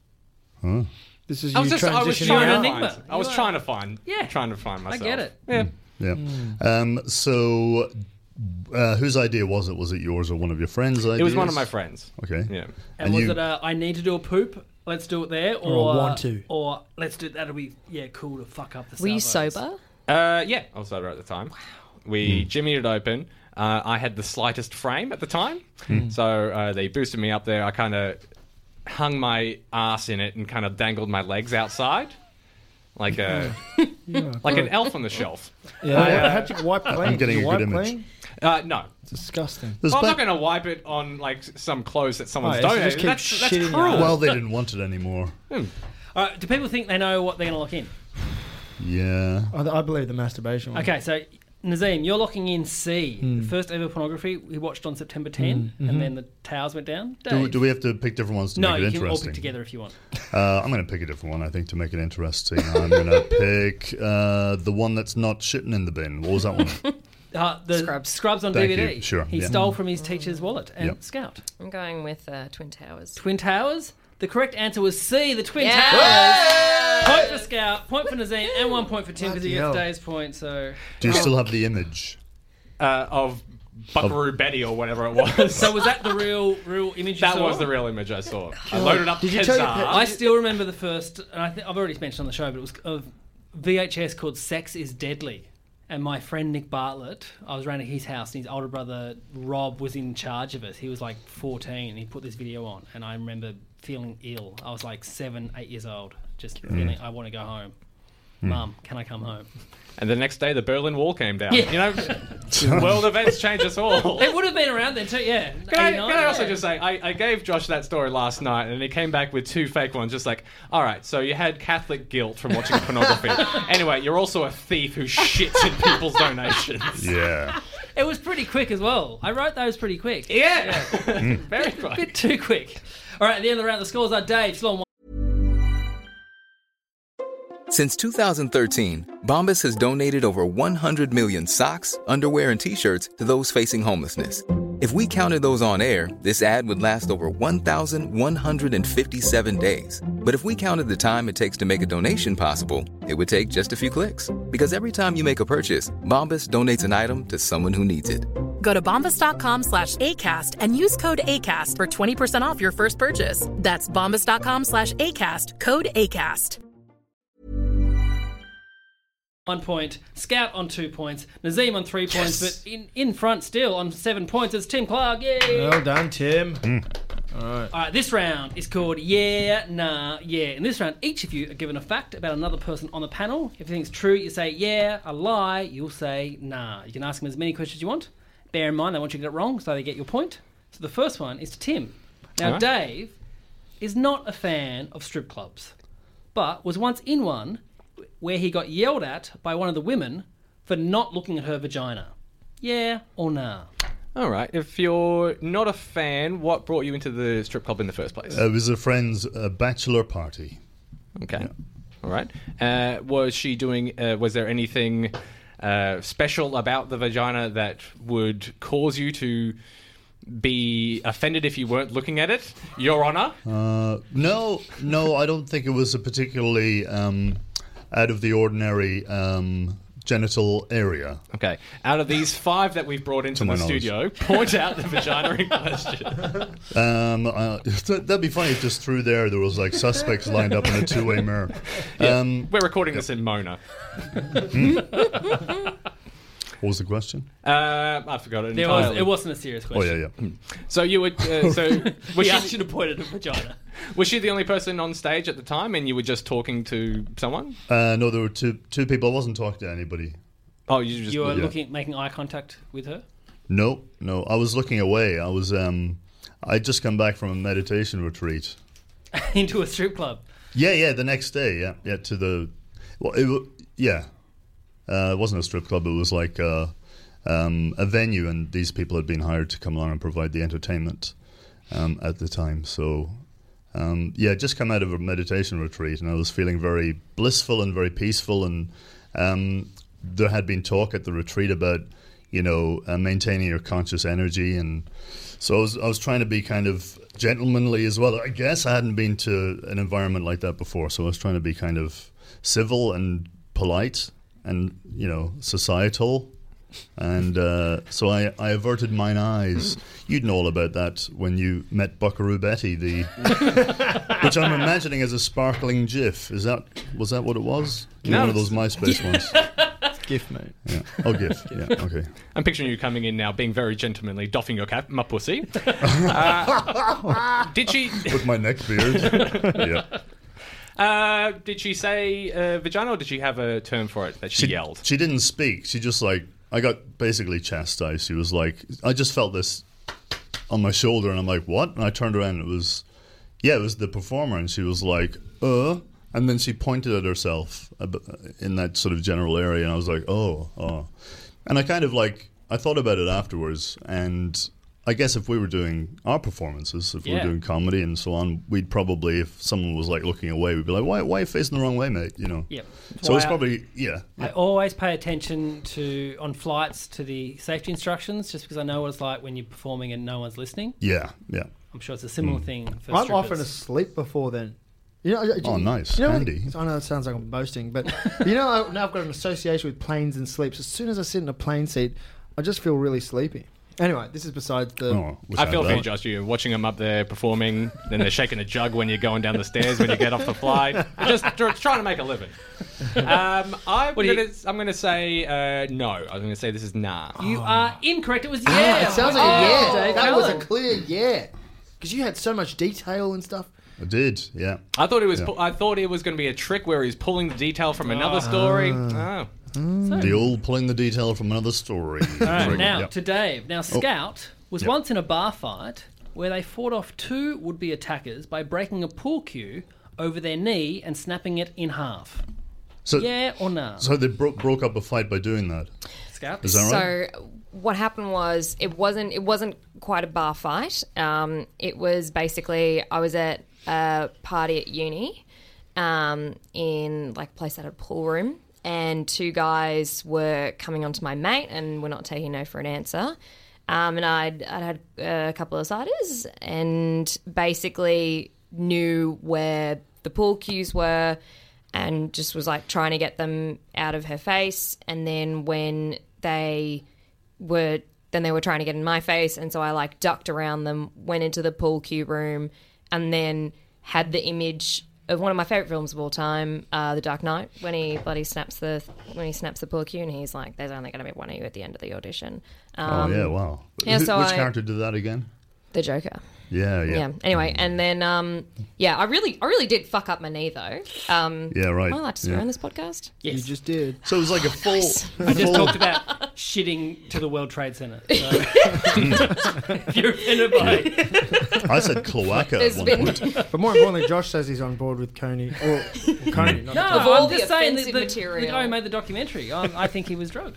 This is I you was transitioning You're an out? enigma. I was You are- trying to find Yeah. myself. I get it. Yeah. Yeah. So, whose idea was it? Was it yours or one of your friends' ideas? It was one of my friends. Okay. Yeah. And was it I need to do a poop, let's do it there? Or I want to. Or let's do that'll be, cool to fuck up the Were you Salvos. sober? Yeah, I was sober at the time. Wow. We jimmied it open. I had the slightest frame at the time, so they boosted me up there. I kind of hung my ass in it and kind of dangled my legs outside, like like an elf on the shelf. Yeah. How'd you wipe clean? I'm getting Did you a good wipe image. clean? No. It's disgusting. There's Well, I'm ba- not going to wipe it on like some clothes that someone's Oh, yeah, so donated. just keep That's shitting cruel. out. well, they didn't want it anymore. All right, do people think they know what they're going to lock in? Yeah. I believe the masturbation one. Okay, so Nazim, you're locking in C. The first ever pornography we watched on September 10, and then the towers went down. Do we have to pick different ones to No, make it you can all interesting? pick together if you want. I'm going to pick a different one, I think, to make it interesting. I'm going to pick the one that's not shitting in the bin. What was that one? The Scrubs on Thank DVD. you, sure, He yeah. stole from his teacher's wallet and Yep. Scout. I'm going with Twin Towers. Twin Towers? The correct answer was C, the Twin Yeah. Towers. Point for Scout, point for Nazim, and 1 point for Tim because he Bloody gets hell. Dave's point. So, Do you still have the image? Of Buckaroo Betty or whatever it was. so was that the real image you that saw? was the real image I saw. I loaded up Did you tell your Kazaa. I still remember the first, and I've already mentioned on the show, but it was a VHS called Sex is Deadly. And my friend Nick Bartlett, I was around at his house, and his older brother Rob was in charge of it. He was like 14, and he put this video on, and I remember feeling ill. I was like 7, 8 years old, just feeling I want to go home. Mum, can I come home? And the next day, the Berlin Wall came down. Yeah. You know, world events change us all. It would have been around then too, yeah. Can I 89, also yeah. just say, I gave Josh that story last night, and he came back with 2 fake ones, just like, all right, so you had Catholic guilt from watching pornography. Anyway, you're also a thief who shits in people's donations. Yeah. It was pretty quick as well. I wrote those pretty quick. Yeah. Very A quick. bit too quick. All right, at the end of the round, the scores are Dave, still on Since 2013, Bombas has donated over 100 million socks, underwear, and T-shirts to those facing homelessness. If we counted those on air, this ad would last over 1,157 days. But if we counted the time it takes to make a donation possible, it would take just a few clicks. Because every time you make a purchase, Bombas donates an item to someone who needs it. Go to bombas.com/ACAST and use code ACAST for 20% off your first purchase. That's bombas.com/ACAST, code ACAST. 1 point. Scout on 2 points. Nazim on 3 points, but in front still on 7 points. It's Tim Clark. Yay! Well done, Tim. All right, this round is called Yeah, Nah, Yeah. In this round, each of you are given a fact about another person on the panel. If you think it's true, you say yeah. A lie, you'll say nah. You can ask them as many questions as you want. Bear in mind, they want you to get it wrong, so they get your point. So the first one is to Tim. Now, Dave is not a fan of strip clubs, but was once in one where he got yelled at by one of the women for not looking at her vagina. Yeah or nah? All right. If you're not a fan, what brought you into the strip club in the first place? It was a friend's bachelor party. Okay. Yeah. All right. Was she doing... was there anything special about the vagina that would cause you to be offended if you weren't looking at it, Your Honour? No, I don't think it was a particularly out of the ordinary genital area. Okay. Out of these 5 that we've brought into the studio, point out the vagina in question. That'd be funny if just through there was like suspects lined up in a two-way mirror. We're recording this in Mona. What was the question? I forgot it entirely. It wasn't a serious question. Oh, yeah. So you would... We asked you to point at a vagina. Was she the only person on stage at the time and you were just talking to someone? No, there were two people. I wasn't talking to anybody. Oh, you were making eye contact with her? No. I was looking away. I'd just come back from a meditation retreat. Into a strip club? Yeah, the next day, yeah, to the... Well, it wasn't a strip club. It was like a venue, and these people had been hired to come along and provide the entertainment at the time. So, just come out of a meditation retreat, and I was feeling very blissful and very peaceful. And there had been talk at the retreat about, maintaining your conscious energy, and so I was trying to be kind of gentlemanly as well. I guess I hadn't been to an environment like that before, so I was trying to be kind of civil and polite. And societal, and so I averted mine eyes. You'd know all about that when you met Buckaroo Betty, which I'm imagining as a sparkling GIF. Was that what it was? One of those MySpace ones. GIF, mate. Yeah. Oh, GIF. Yeah. Okay. I'm picturing you coming in now, being very gentlemanly, doffing your cap, my pussy. Did she? With my neck beard. Yeah. Did she say vagina, or did she have a term for it that she yelled? She didn't speak. She just I got basically chastised. She was like, I just felt this on my shoulder, and I'm like, what? And I turned around, and it was the performer, and she was like, and then she pointed at herself in that sort of general area, and I was like, oh. And I kind of I thought about it afterwards, and I guess if we were doing our performances, if we were doing comedy and so on, we'd probably, if someone was looking away, we'd be like, why are you facing the wrong way, mate? Yep. So it's probably, I always pay attention on flights to the safety instructions, just because I know what it's like when you're performing and no one's listening. Yeah. I'm sure it's a similar thing for I'm strippers. often asleep before then. Nice. Handy. I know it sounds like I'm boasting, but now I've got an association with planes and sleep. So as soon as I sit in a plane seat, I just feel really sleepy. Anyway, this is besides the... I feel for you, Josh. You're watching them up there performing, then they're shaking a jug when you're going down the stairs when you get off the flight. Just trying to make a living. I'm going to say no. I'm going to say this is nah. You are incorrect. It was yeah. It sounds like a yeah. Dave, that was a clear yeah. Because you had so much detail and stuff. I did, yeah. I thought it was. I thought it was going to be a trick where he's pulling the detail from another story. The old pulling the detail from another story. Now, to Dave. Now, Scout was once in a bar fight where they fought off 2 would-be attackers by breaking a pool cue over their knee and snapping it in half. So, yeah or no? So they broke up a fight by doing that? Scout? Is that right? So what happened was it wasn't quite a bar fight. It was basically I was at a party at uni in a place that had a pool room, and 2 guys were coming onto my mate and were not taking no for an answer. And I'd had a couple of ciders and basically knew where the pool cues were and just was like trying to get them out of her face. And then when they were trying to get in my face, and so I like ducked around them, went into the pool cue room, and then had the image of one of my favourite films of all time, The Dark Knight, when he snaps the pool cue, and he's like, "There's only going to be one of you at the end of the audition." Wow. Yeah, Which so character did that again? The Joker. Yeah. Anyway, and then I really did fuck up my knee though. Yeah, right. Am I allowed to swear on this podcast? Yes. You just did. So it was like a full... I just talked about shitting to the World Trade Center. So. If you're offended by it. I said cloaca at one point. But more importantly, Josh says he's on board with Coney. Or Coney, not No, Of all I'm the just saying offensive the material. guy who made the documentary, I think he was drugged.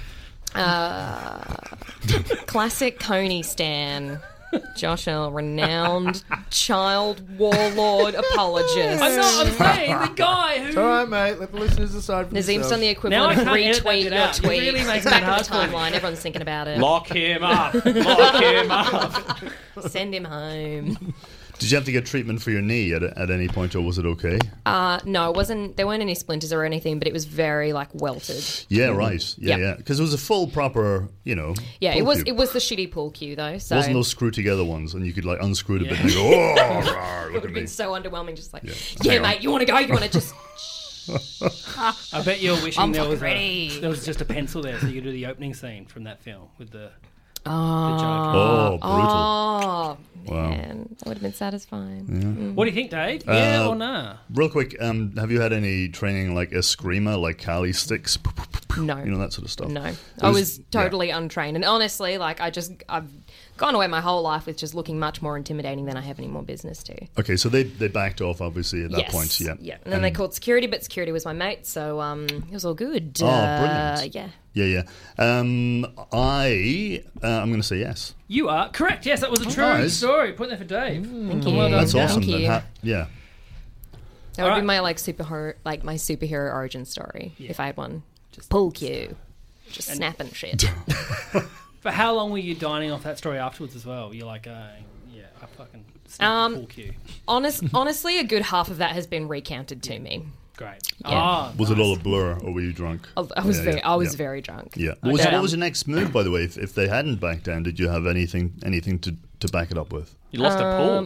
Classic Coney stan. Josh Earl, renowned child warlord apologist. I'm saying the guy who... It's all right, mate. Let the listeners decide for Nazim's themselves. done the Now equivalent I of can't edit that retweet bit your out. It tweet. really makes It's it back hard in for the me. timeline. Everyone's thinking about it. Lock him up. Lock him up. Send him home. Did you have to get treatment for your knee at any point, or was it okay? No, it wasn't. There weren't any splinters or anything, but it was very like welted. Yeah, right. Yeah, Yep. yeah. Because it was a full, proper, Yeah, pool it was. cue. It was the shitty pool cue though. So Wasn't those screw together ones, and you could like unscrew it a bit and go, oh, rawr, it look would at have me. been so underwhelming. Just like, Hang yeah, on. mate, you want to go? You want to just? I bet you're wishing I'm there was fucking just a pencil there so you could do the opening scene from that film with the Joker. Oh, brutal. Oh Wow. man, that would have been satisfying. What do you think, Dave? Yeah or nah? Real quick, have you had any training like Eskrima, like Kali sticks? No. You know, that sort of stuff. No, It I was totally untrained, and honestly, like I've gone away my whole life with just looking much more intimidating than I have any more business to. Okay, so they backed off obviously at that point, yeah. Yeah, and then they called security, but security was my mate, so it was all good. Oh, brilliant. Yeah. Yeah. I'm going to say yes. You are correct. Yes, that was a true nice. story. Point there for Dave. Thank you. Well done. That's awesome. Thank you. Yeah. That would Alright. be my my superhero origin story if I had one. Just pull cue, just snapping shit. For how long were you dining off that story afterwards as well? You're like, I fucking snapped the pool cue. Honestly, a good half of that has been recounted to me. Great. Yeah. Was it all a blur, or were you drunk? I was Yeah. very drunk. Yeah. What was your next move, by the way? If they hadn't backed down, did you have anything to back it up with? You lost a pool.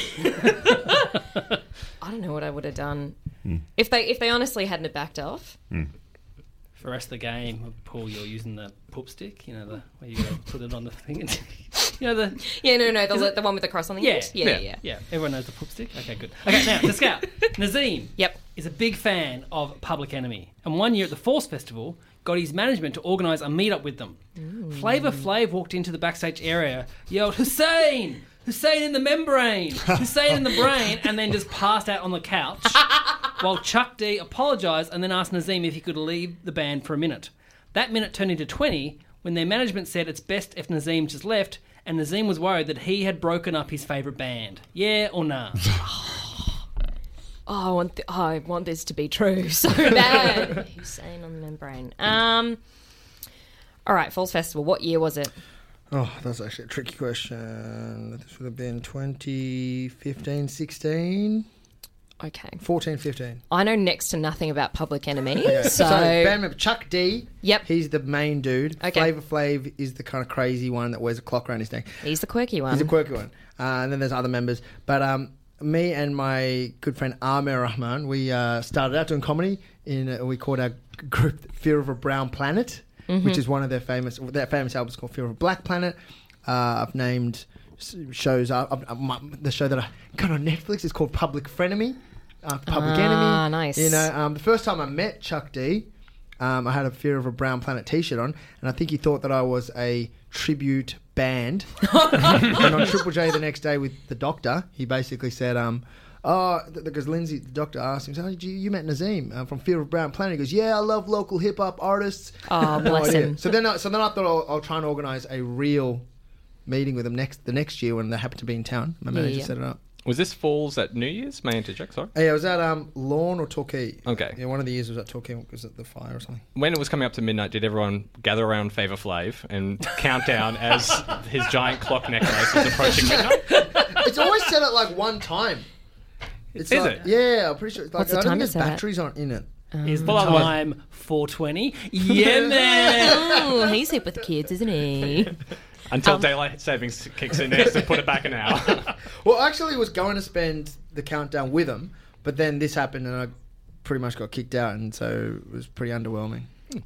I don't know what I would have done if they honestly hadn't have backed off. For the rest of the game, Paul, you're using the poop stick, where you go put it on the thing. And, The one with the cross on the end. Yeah. Everyone knows the poop stick. Okay, good. Okay, now to Scout. Nazim. Yep. Is a big fan of Public Enemy, and one year at the Force Festival, got his management to organise a meet-up with them. Flavor Flav walked into the backstage area, yelled, "Hussein! Hussein in the membrane! Hussein in the brain!" and then just passed out on the couch, while Chuck D apologised and then asked Nazim if he could leave the band for a minute. That minute turned into 20 when their management said it's best if Nazim just left, and Nazim was worried that he had broken up his favourite band. Yeah or nah? Oh, I want this to be true so bad. Hussein on the membrane. All right, Falls Festival. What year was it? Oh, that's actually a tricky question. This would have been 2015, 16, Okay. 14, 15. I know next to nothing about Public Enemy, Okay. so band member Chuck D. Yep. He's the main dude. Okay. Flavor Flav is the kind of crazy one that wears a clock around his neck. he's the quirky one. He's a quirky one. And then there's other members. But me and my good friend Amir Rahman, we started out doing comedy. We called our group Fear of a Brown Planet, which is one of their famous albums called Fear of a Black Planet. I've named shows. The show that I got on Netflix is called Public Frenemy. Public Enemy. Nice. The first time I met Chuck D, I had a Fear of a Brown Planet t-shirt on, and I think he thought that I was a tribute band. And on Triple J the next day with the doctor, he basically said, because Lindsay, the doctor, asked him, so, you met Nazim from Fear of a Brown Planet. He goes, yeah, I love local hip-hop artists. Oh, bless him. So then I thought I'll try and organise a real meeting with them the next year when they happen to be in town. My manager set it up. Was this Falls at New Year's? May I interject, sorry? Yeah, it was at Lawn or Torquay. Okay. Yeah, one of the years was at Torquay. Was it the fire or something? When it was coming up to midnight, did everyone gather around Favour Flav and count down as his giant clock necklace was approaching midnight? It's always set at like one time. It's Is like, it? Yeah, I'm pretty sure. Like, What's the I don't time think it's there's set at? batteries aren't in it. Is the time 4:20? Yeah, man. Oh, he's hip with kids, isn't he? Until daylight savings kicks in, they have to put it back an hour. Well, actually, I was going to spend the countdown with him, but then this happened and I pretty much got kicked out, and so it was pretty underwhelming.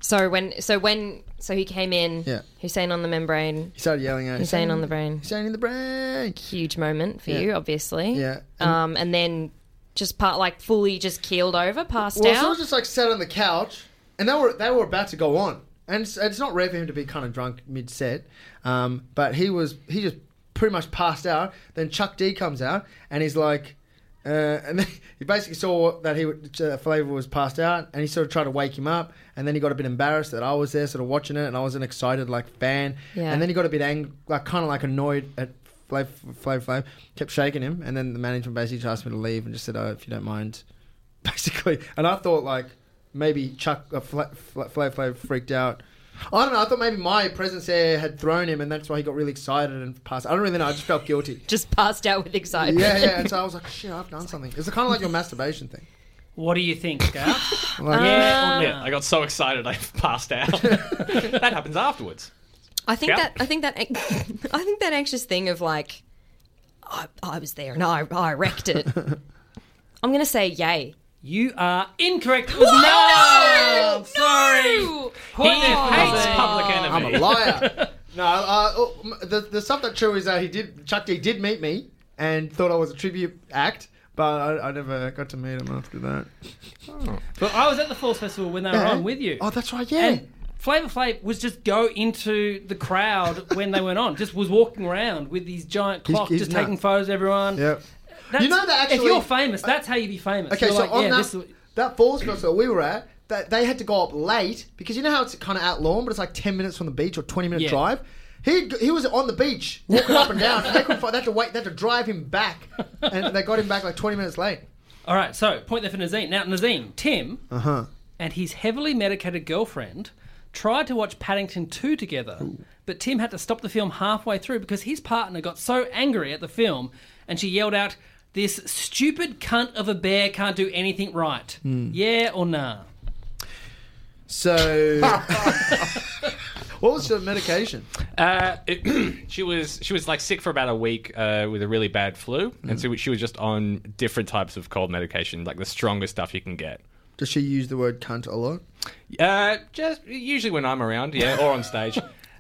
So he came in. Yeah. Hussein on the membrane. He started yelling at Hussein on the brain. Hussein in the brain. Huge moment for you, obviously. Yeah. And then just fully just keeled over, passed Well, out. so I was just like sat on the couch, and they were about to go on, and it's not rare for him to be kind of drunk mid set, but he just pretty much passed out. Then Chuck D comes out, and he's like, and then he basically saw that Flavor was passed out, and he sort of tried to wake him up, and then he got a bit embarrassed that I was there, sort of watching it, and I was an excited fan, and then he got a bit angry, kind of annoyed at Flav, kept shaking him, and then the management basically asked me to leave and just said, if you don't mind, basically. And I thought maybe Chuck Flav freaked out. I don't know, I thought maybe my presence there had thrown him, and that's why he got really excited and passed. I don't really know, I just felt guilty. Just passed out with excitement. Yeah, and so I was like, shit, I've done something. It's kind of like your masturbation thing. What do you think, Scout? Like, yeah or no? Yeah, I got so excited I passed out. That happens afterwards. I think that anxious thing of I was there and I wrecked it. I'm gonna say yay. You are incorrect. It was no. Sorry. He hates Public Enemy. I'm a liar. No, the stuff that's true is that Chuck D did meet me and thought I was a tribute act, but I never got to meet him after that. But I was at the Falls Festival when they were on with you. Oh, that's right, yeah. And Flavor Flav was just go into the crowd when they went on. Just was walking around with these giant clocks, he's just nuts. taking photos of everyone. Yep. That's, You know that actually- if you're famous, that's how you be famous. Okay, You're so like, on this is- that Falls Festival we were at, they had to go up late because you know how it's kind of out lawn, but it's like 10 minutes from the beach or 20-minute Yeah. drive. He was on the beach walking up and down. And they had to wait. They had to drive him back, and they got him back 20 minutes late. All right, so point there for Nazim. Now, Nazim, Tim and his heavily medicated girlfriend tried to watch Paddington 2 together, but Tim had to stop the film halfway through because his partner got so angry at the film and she yelled out, "This stupid cunt of a bear can't do anything right." Yeah or nah? So, what was your medication? She was sick for about a week with a really bad flu, and so she was just on different types of cold medication, like the strongest stuff you can get. Does she use the word cunt a lot? Just usually when I'm around, or on stage.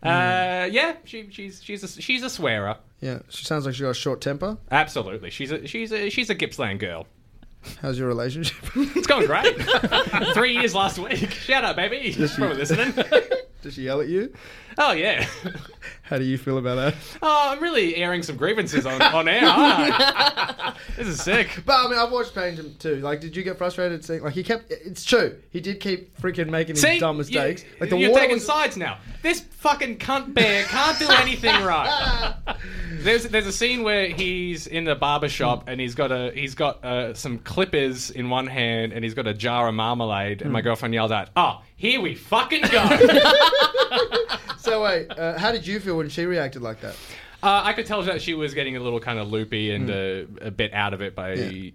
She's a swearer. Yeah, she sounds like she got a short temper. Absolutely, she's a Gippsland girl. How's your relationship? It's going great. 3 years last week. Shout out, baby. Probably listening. Does she yell at you? Oh yeah. How do you feel about that? Oh, I'm really airing some grievances on air, aren't I? This is sick. But I mean, I've watched Paddington too. Did you get frustrated seeing? He kept. It's true. He did keep freaking making these dumb mistakes. You're taking sides now. This fucking cunt bear can't do anything right. There's a scene where he's in the barber shop and he's got some clippers in one hand and he's got a jar of marmalade, and my girlfriend yelled out, "Oh, here we fucking go." So wait, how did you feel when she reacted like that? I could tell that she was getting a little kind of loopy and a bit out of it by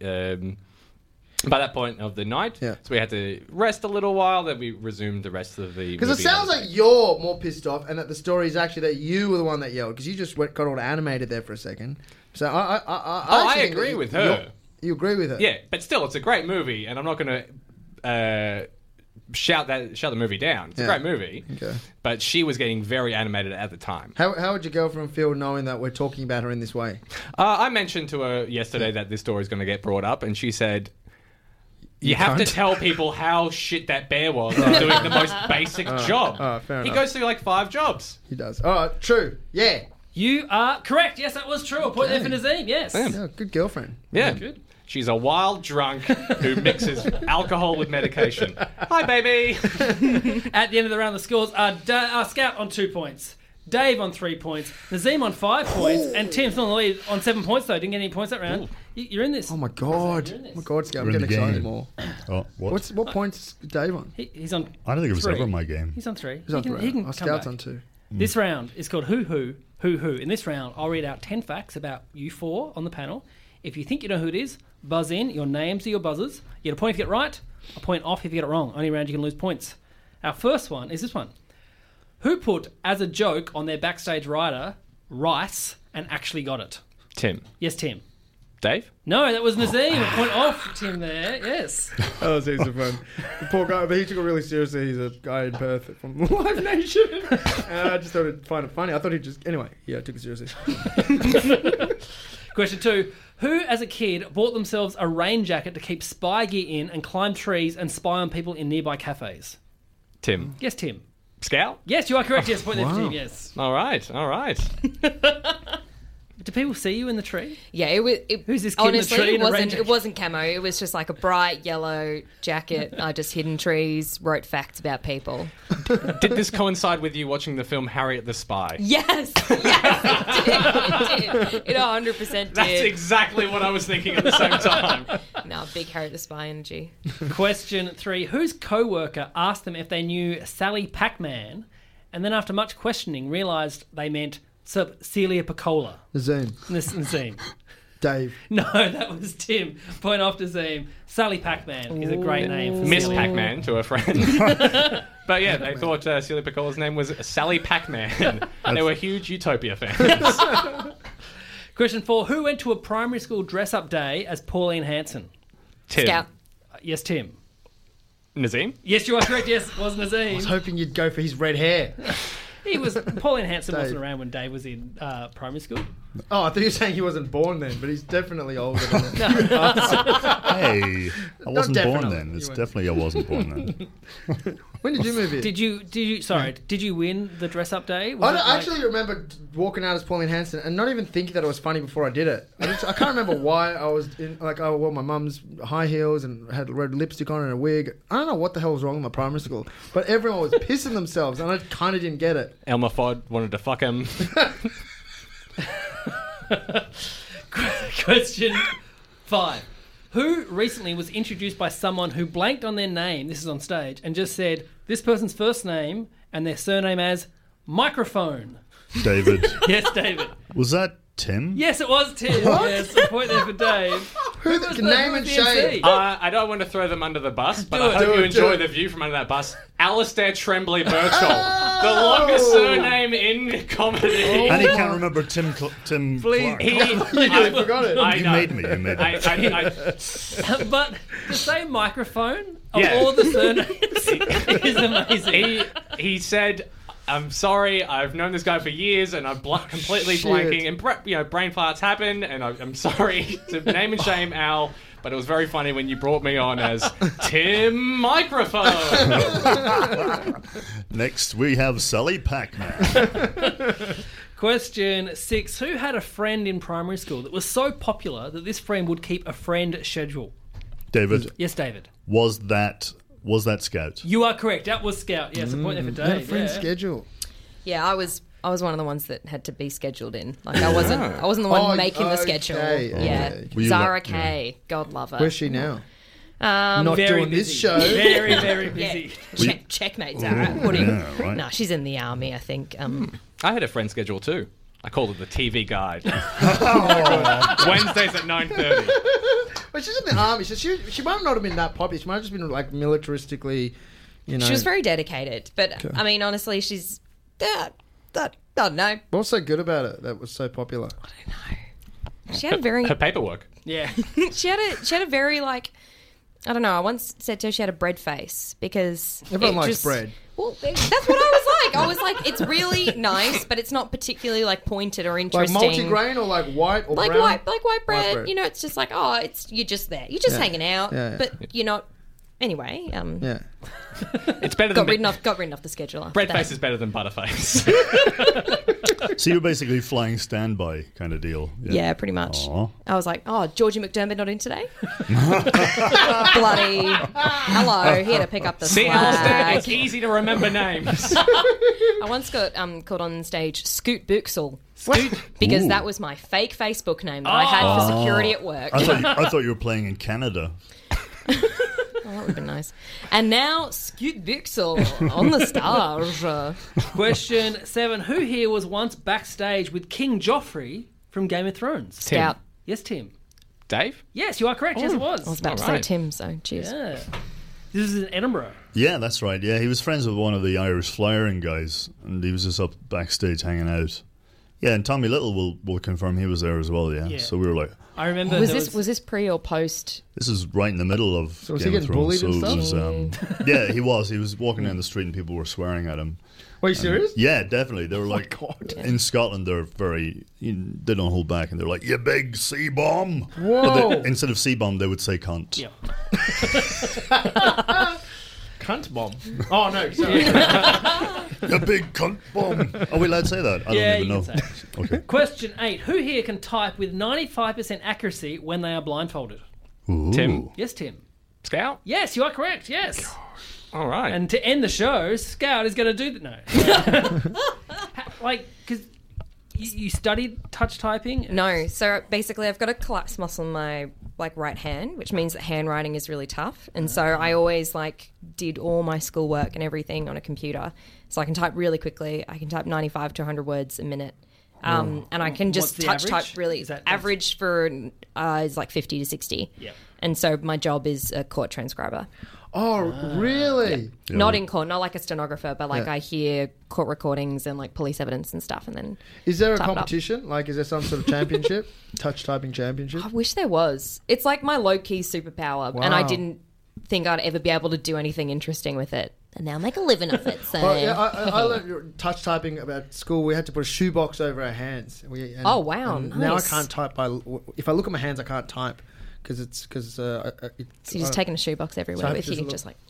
that point of the night. Yeah. So we had to rest a little while, then we resumed the rest of the Because it sounds like you're more pissed off and that the story is actually that you were the one that yelled, because you just got all animated there for a second. So I agree with her. You agree with her? Yeah, but still, it's a great movie, and I'm not going to shout the movie down. It's a great movie. Okay. But she was getting very animated at the time. How would your girlfriend feel knowing that we're talking about her in this way? I mentioned to her yesterday that this story is going to get brought up, and she said, You have to tell people how shit that bear was doing the most basic job. Fair enough. He goes through like 5 jobs. He does. Oh, true. Yeah. You are correct. Yes, that was true. A point there for Nazim. Yes. Yeah, good girlfriend. Yeah. Good. She's a wild drunk who mixes alcohol with medication. Hi, baby. At the end of the round, the scores are Scout on 2 points, Dave on 3 points, Nazim on 5 points, and Tim's on the lead on 7 points, though. Didn't get any points that round. You're in this. Oh my god! You're in this. Oh my god, Scout, I'm You're in getting the excited game. more. Oh, what? What points is Dave on? He's on. I don't think it was 3. ever my game. He's on 3. He's on he can come Scout's back. on 2. This round is called Who. In this round, I'll read out 10 facts about you 4 on the panel. If you think you know who it is, buzz in. Your names are your buzzers. You get a point if you get it right, a point off if you get it wrong. Only round you can lose points. Our first one is this one. Who put, as a joke on their backstage rider, rice and actually got it? Tim. Yes, Tim. Dave? No, that was Nazim. A point off, Tim there. Yes. That was heaps of fun. The poor guy, but he took it really seriously. He's a guy in Perth from Live Nation. And I just thought I'd find it funny. I thought he'd just... Anyway, yeah, I took it seriously. Question 2. Who, as a kid, bought themselves a rain jacket to keep spy gear in and climb trees and spy on people in nearby cafes? Tim. Yes, Tim. Scout? Yes, you are correct. Yes, point there for Wow. Tim, yes. All right. Do people see you in the tree? Yeah, it was. Who's this kid in the honestly, tree in a rain it jacket? wasn't camo. It was just like a bright yellow jacket. I just hid in trees, wrote facts about people. Did this coincide with you watching the film Harriet the Spy? Yes, it did. It 100% did. That's exactly what I was thinking at the same time. No, big Harriet the Spy energy. Question 3. Whose co-worker asked them if they knew Sally Pac-Man, and then after much questioning realised they meant Celia Piccola? Nazim. Nazim. Dave. No, that was Tim. Point off to Zim. Sally Pac-Man is a great name for Miss Celia. Pac-Man to a friend. But yeah, they thought Celia Piccola's name was Sally Pac-Man. They were huge Utopia fans. Question 4. Who went to a primary school dress-up day as Pauline Hanson? Tim. Scout. Yes, Tim. Nazim? Yes, you are correct. Yes, it was Nazim. I was hoping you'd go for his red hair. He was Pauline Hanson Dave. wasn't around when Dave was in primary school. Oh, I thought you were saying he wasn't born then, but he's definitely older than that. Hey, I wasn't born definitely. then. It's You weren't. definitely I wasn't born then. When did you move here? Did you win the dress-up day? I Was don't it like- actually remember walking out as Pauline Hanson and not even thinking that it was funny before I did it. I can't remember why I was in, like, I wore my mum's high heels and had red lipstick on and a wig. I don't know what the hell was wrong with my primary school, but everyone was pissing themselves and I kind of didn't get it. Elmer Fudd wanted to fuck him. Question 5. Who recently was introduced by someone who blanked on their name, this is on stage, and just said this person's first name and their surname as Microphone? David. Yes, David. Was that Tim? Yes, it was Tim. Yes, a point there for Dave. Who the name and shame? I don't want to throw them under the bus, but I hope Do you it, enjoy do the it. view from under that bus. Alistair Tremblay Birchall. The longest surname in comedy. And he can't remember Tim Clark. I forgot it. I You know. made me. You made me. But to say microphone of Yeah. all the surnames is amazing. He said, I'm sorry, I've known this guy for years and I'm completely Shit. blanking. And brain farts happen and I'm sorry to name and shame Al, but it was very funny when you brought me on as Tim Microphone. Next, we have Sally Pac-Man. Question 6. Who had a friend in primary school that was so popular that this friend would keep a friend schedule? David, Yes, David. was that Scout? You are correct. That was Scout. Yes, a point there for Had a Dave. friend Yeah. schedule. Yeah, I was one of the ones that had to be scheduled in. Like I wasn't the one making the schedule. okay, Yeah, okay. Were you Zara like- Kay, God love her. Where's she now? Um, Not Very doing this busy. show. Very, very busy. checkmate, Zara. What do you? Yeah, right. No, she's in the army, I think. I had a friend schedule too. I called it the TV Guide. Wednesdays at 9:30. But she's in the army, so she might not have been that popular. She might have just been like militaristically, you know. She was very dedicated, but I mean, honestly, she's. I don't know. What's so good about it that was so popular? She had a very. Her paperwork. Yeah. she had a very like. I don't know. I once said to her she had a bread face because Everyone it likes just- bread. Well, that's what I was like. I was like, it's really nice, but it's not particularly like pointed or Like interesting. multigrain or like white or like brown? white bread. bread. You know, it's just like you're just there. You're just hanging out, Yeah, yeah. but you're not. Anyway, Yeah. It's better than got ridden off the schedule. After Bread that. face is better than Butterface. So you're basically flying standby kind of deal. Yeah, pretty much. Aw. I was like, oh, Georgie McDermott not in today? Bloody hello, here to pick up the See, Alistair, slack. it's easy to remember names. I once got called on stage Scoot Buxel. Because Ooh. that was my fake Facebook name that I had for security at work. I thought you were playing in Canada. Oh, that would have been nice. And now, Scoot Buxel on the stars. Question 7. Who here was once backstage with King Joffrey from Game of Thrones? Scout. Yes, Tim. Dave? Yes, you are correct. Yes, it was. I was about to say Tim, so cheers. Yeah. This is in Edinburgh. Yeah, that's right. Yeah, he was friends with one of the Irish flyering guys, and he was just up backstage hanging out. Yeah, and Tommy Little will confirm he was there as well. Yeah, so we were like, I remember. Was this pre or post? this is right in the middle of. So was Game he of getting Thrones, bullied and so it was, yeah, he was. He was walking down the street and people were swearing at him. Were you serious? Yeah, definitely. They were like, God. in Scotland, they're very, they don't hold back, and they're like, "You big sea bomb." Whoa. But instead of sea bomb, they would say cunt. Yeah. Cunt bomb. Oh, no, sorry. You big cunt bomb. Are we allowed to say that? I Yeah, don't even you know. can say Okay. Question 8. Who here can type with 95% accuracy when they are blindfolded? Ooh. Tim? Yes, Tim. Scout? Yes, you are correct. Yes. All right. And to end the show, Scout is going to do that. No. Like, because you studied touch typing? No. So basically, I've got a collapse muscle in my right hand, which means that handwriting is really tough. And so I always did all my schoolwork and everything on a computer. So I can type really quickly. I can type 95 to 100 words a minute. And I can just What's the type average? really. Is that- Average for is 50 to 60. Yep. And so my job is a court transcriber. Oh, really? Yeah. Not in court, not like a stenographer, but Yeah. I hear court recordings and police evidence and stuff, and then Is there a type it up. competition? Is there some sort of championship? Touch typing championship? I wish there was. It's like my low-key superpower, and I Wow. didn't think I'd ever be able to do anything interesting with it. And now I make a living of it, so... Well, yeah, I learned touch typing about school. We had to put a shoebox over our hands. Oh, wow, and Now I nice. can't type if I look at my hands, I can't type because So you're just taking a shoebox everywhere with you, just like...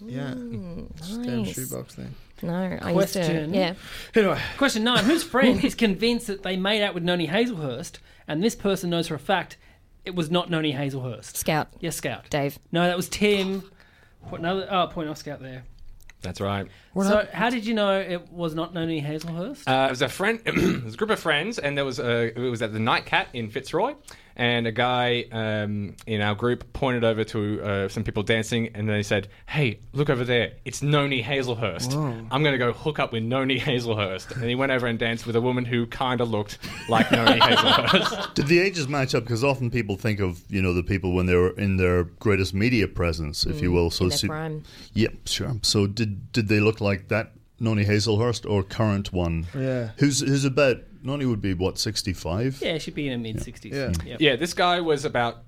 damn nice. shoebox thing. No, I used to... Question. Yeah. Anyway, Question 9. Whose friend is convinced that they made out with Noni Hazelhurst, and this person knows for a fact it was not Noni Hazelhurst? Scout. Yes, Scout. Dave. No, that was Tim. Point off Scout there. That's right. So, how did you know it was not Noni Hazelhurst? It was a friend. It was a group of friends, and it was at the Night Cat in Fitzroy, and a guy in our group pointed over to some people dancing, and they said, "Hey, look over there! It's Noni Hazelhurst. I'm going to go hook up with Noni Hazelhurst." And he went over and danced with a woman who kind of looked like Noni Hazelhurst. Did the ages match up? Because often people think of the people when they were in their greatest media presence, if you will. So in their prime. Yeah, sure. So did they look like that Noni Hazelhurst or current one? Yeah. Who's about? Noni would be what, 65? Yeah, she'd be in her mid-60s. Yeah. Yep. Yeah, this guy was about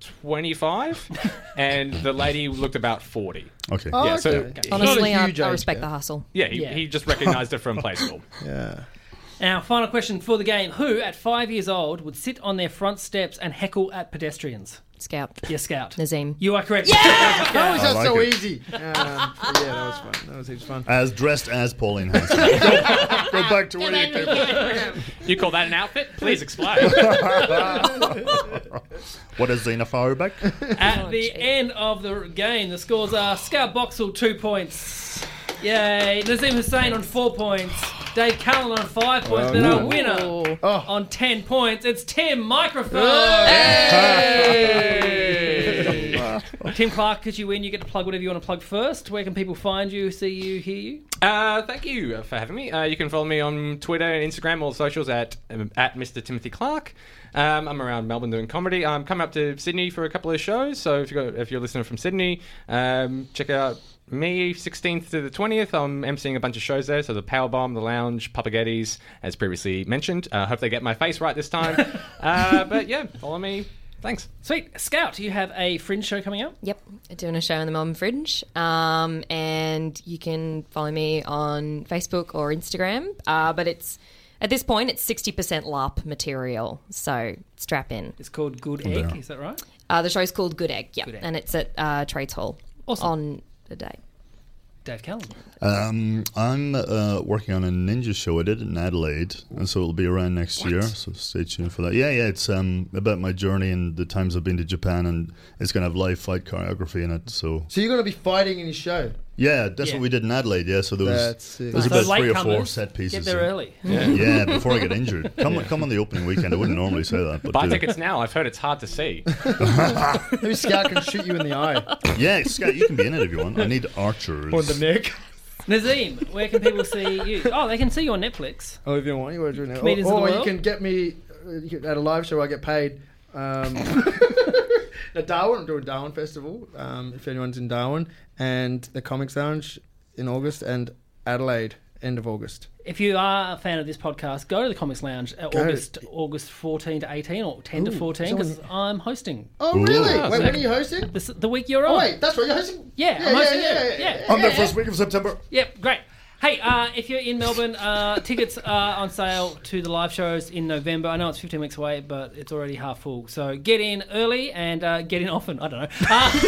25, and the lady looked about 40. Okay. Oh, Yeah, so okay. Honestly, Not a I huge age respect gap. the hustle. Yeah, Yeah. he just recognised her from play school. Yeah. Now, final question for the game. Who, at 5 years old, would sit on their front steps and heckle at pedestrians? Scout. Yes, Scout. Nazim. You are correct. How is that like so it. easy? Yeah, that was fun. That was heaps fun. As dressed as Pauline Hanson. Go back to where you came from. You call that an outfit? Please explain. What is xenophobic? At the end of the game, the scores are Scout Boxall 2 points. Yay. Nazim Hussain on 4 points. Dave Cullen on 5 points. But our winner on 10 points, it's Tim Microphone. Tim Clark, because you win, you get to plug whatever you want to plug first. Where can people find you, see you, hear you? Thank you for having me. You can follow me on Twitter and Instagram, all socials at Mr. Timothy Clark. I'm around Melbourne doing comedy. I'm coming up to Sydney for a couple of shows, so if you're listening from Sydney, check out me, 16th to the 20th. I'm emceeing a bunch of shows there, so the Powerbomb, the Lounge, Papagetti's, as previously mentioned. Hope they get my face right this time. But yeah, follow me. Thanks. Sweet. Scout, you have a Fringe show coming up? Yep, doing a show in the Melbourne Fringe. And you can follow me on Facebook or Instagram. But at this point, it's 60% LARP material, so strap in. It's called Good Egg, is that right? The show's called Good Egg, yeah, Good Egg. and it's at Trades Hall Awesome. on the day. Dave Callan? I'm working on a ninja show. I did it in Adelaide, and so it'll be around next year. So stay tuned for that. Yeah, it's about my journey and the times I've been to Japan, and it's going to have live fight choreography in it. So you're going to be fighting in your show? Yeah, that's what we did in Adelaide. Yeah, so there was So about 3 or 4 set pieces. Get there early. Yeah, before I get injured. Come on the opening weekend. I wouldn't normally say that, but buy tickets now. I've heard it's hard to see. Maybe Scout can shoot you in the eye. Yeah, Scout, you can be in it if you want. I need archers. Or the neck. Nazim, where can people see you? Oh, they can see you on Netflix. Oh, if you want, you want to do it now. Comedians of the Or you World? can get me at a live show. I get paid. At Darwin, I'm doing Darwin Festival. If anyone's in Darwin, and the Comics Lounge in August, and Adelaide end of August. If you are a fan of this podcast, go to the Comics Lounge August 14 to 18 or 10 to 14 because I'm hosting. Oh, really? Ooh. Wait, when are you hosting? The week you're on. Oh, wait, that's right. You're hosting? Yeah, I'm hosting. Yeah. I'm there first week of September. Yep, great. Hey, if you're in Melbourne, tickets are on sale to the live shows in November. I know it's 15 weeks away, but it's already half full. So get in early and get in often. I don't know.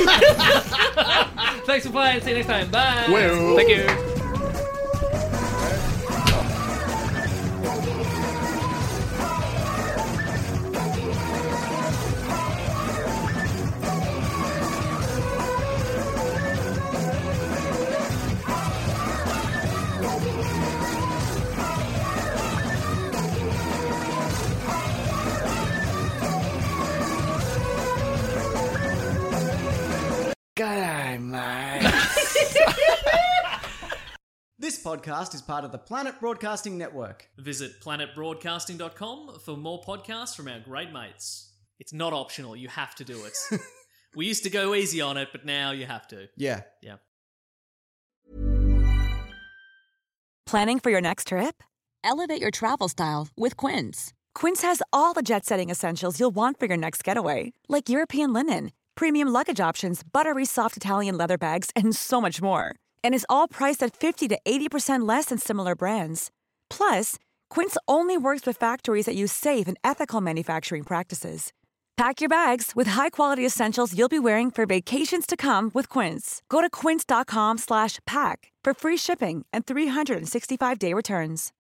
Thanks for playing. See you next time. Bye. Well. Thank you. This podcast is part of the Planet Broadcasting Network. Visit planetbroadcasting.com for more podcasts from our great mates. It's not optional, you have to do it. We used to go easy on it, but now you have to. Yeah. Yeah. Planning for your next trip? Elevate your travel style with Quince. Quince has all the jet-setting essentials you'll want for your next getaway, like European linen, premium luggage options, buttery soft Italian leather bags, and so much more. And is all priced at 50 to 80% less than similar brands. Plus, Quince only works with factories that use safe and ethical manufacturing practices. Pack your bags with high-quality essentials you'll be wearing for vacations to come with Quince. Go to quince.com/pack for free shipping and 365-day returns.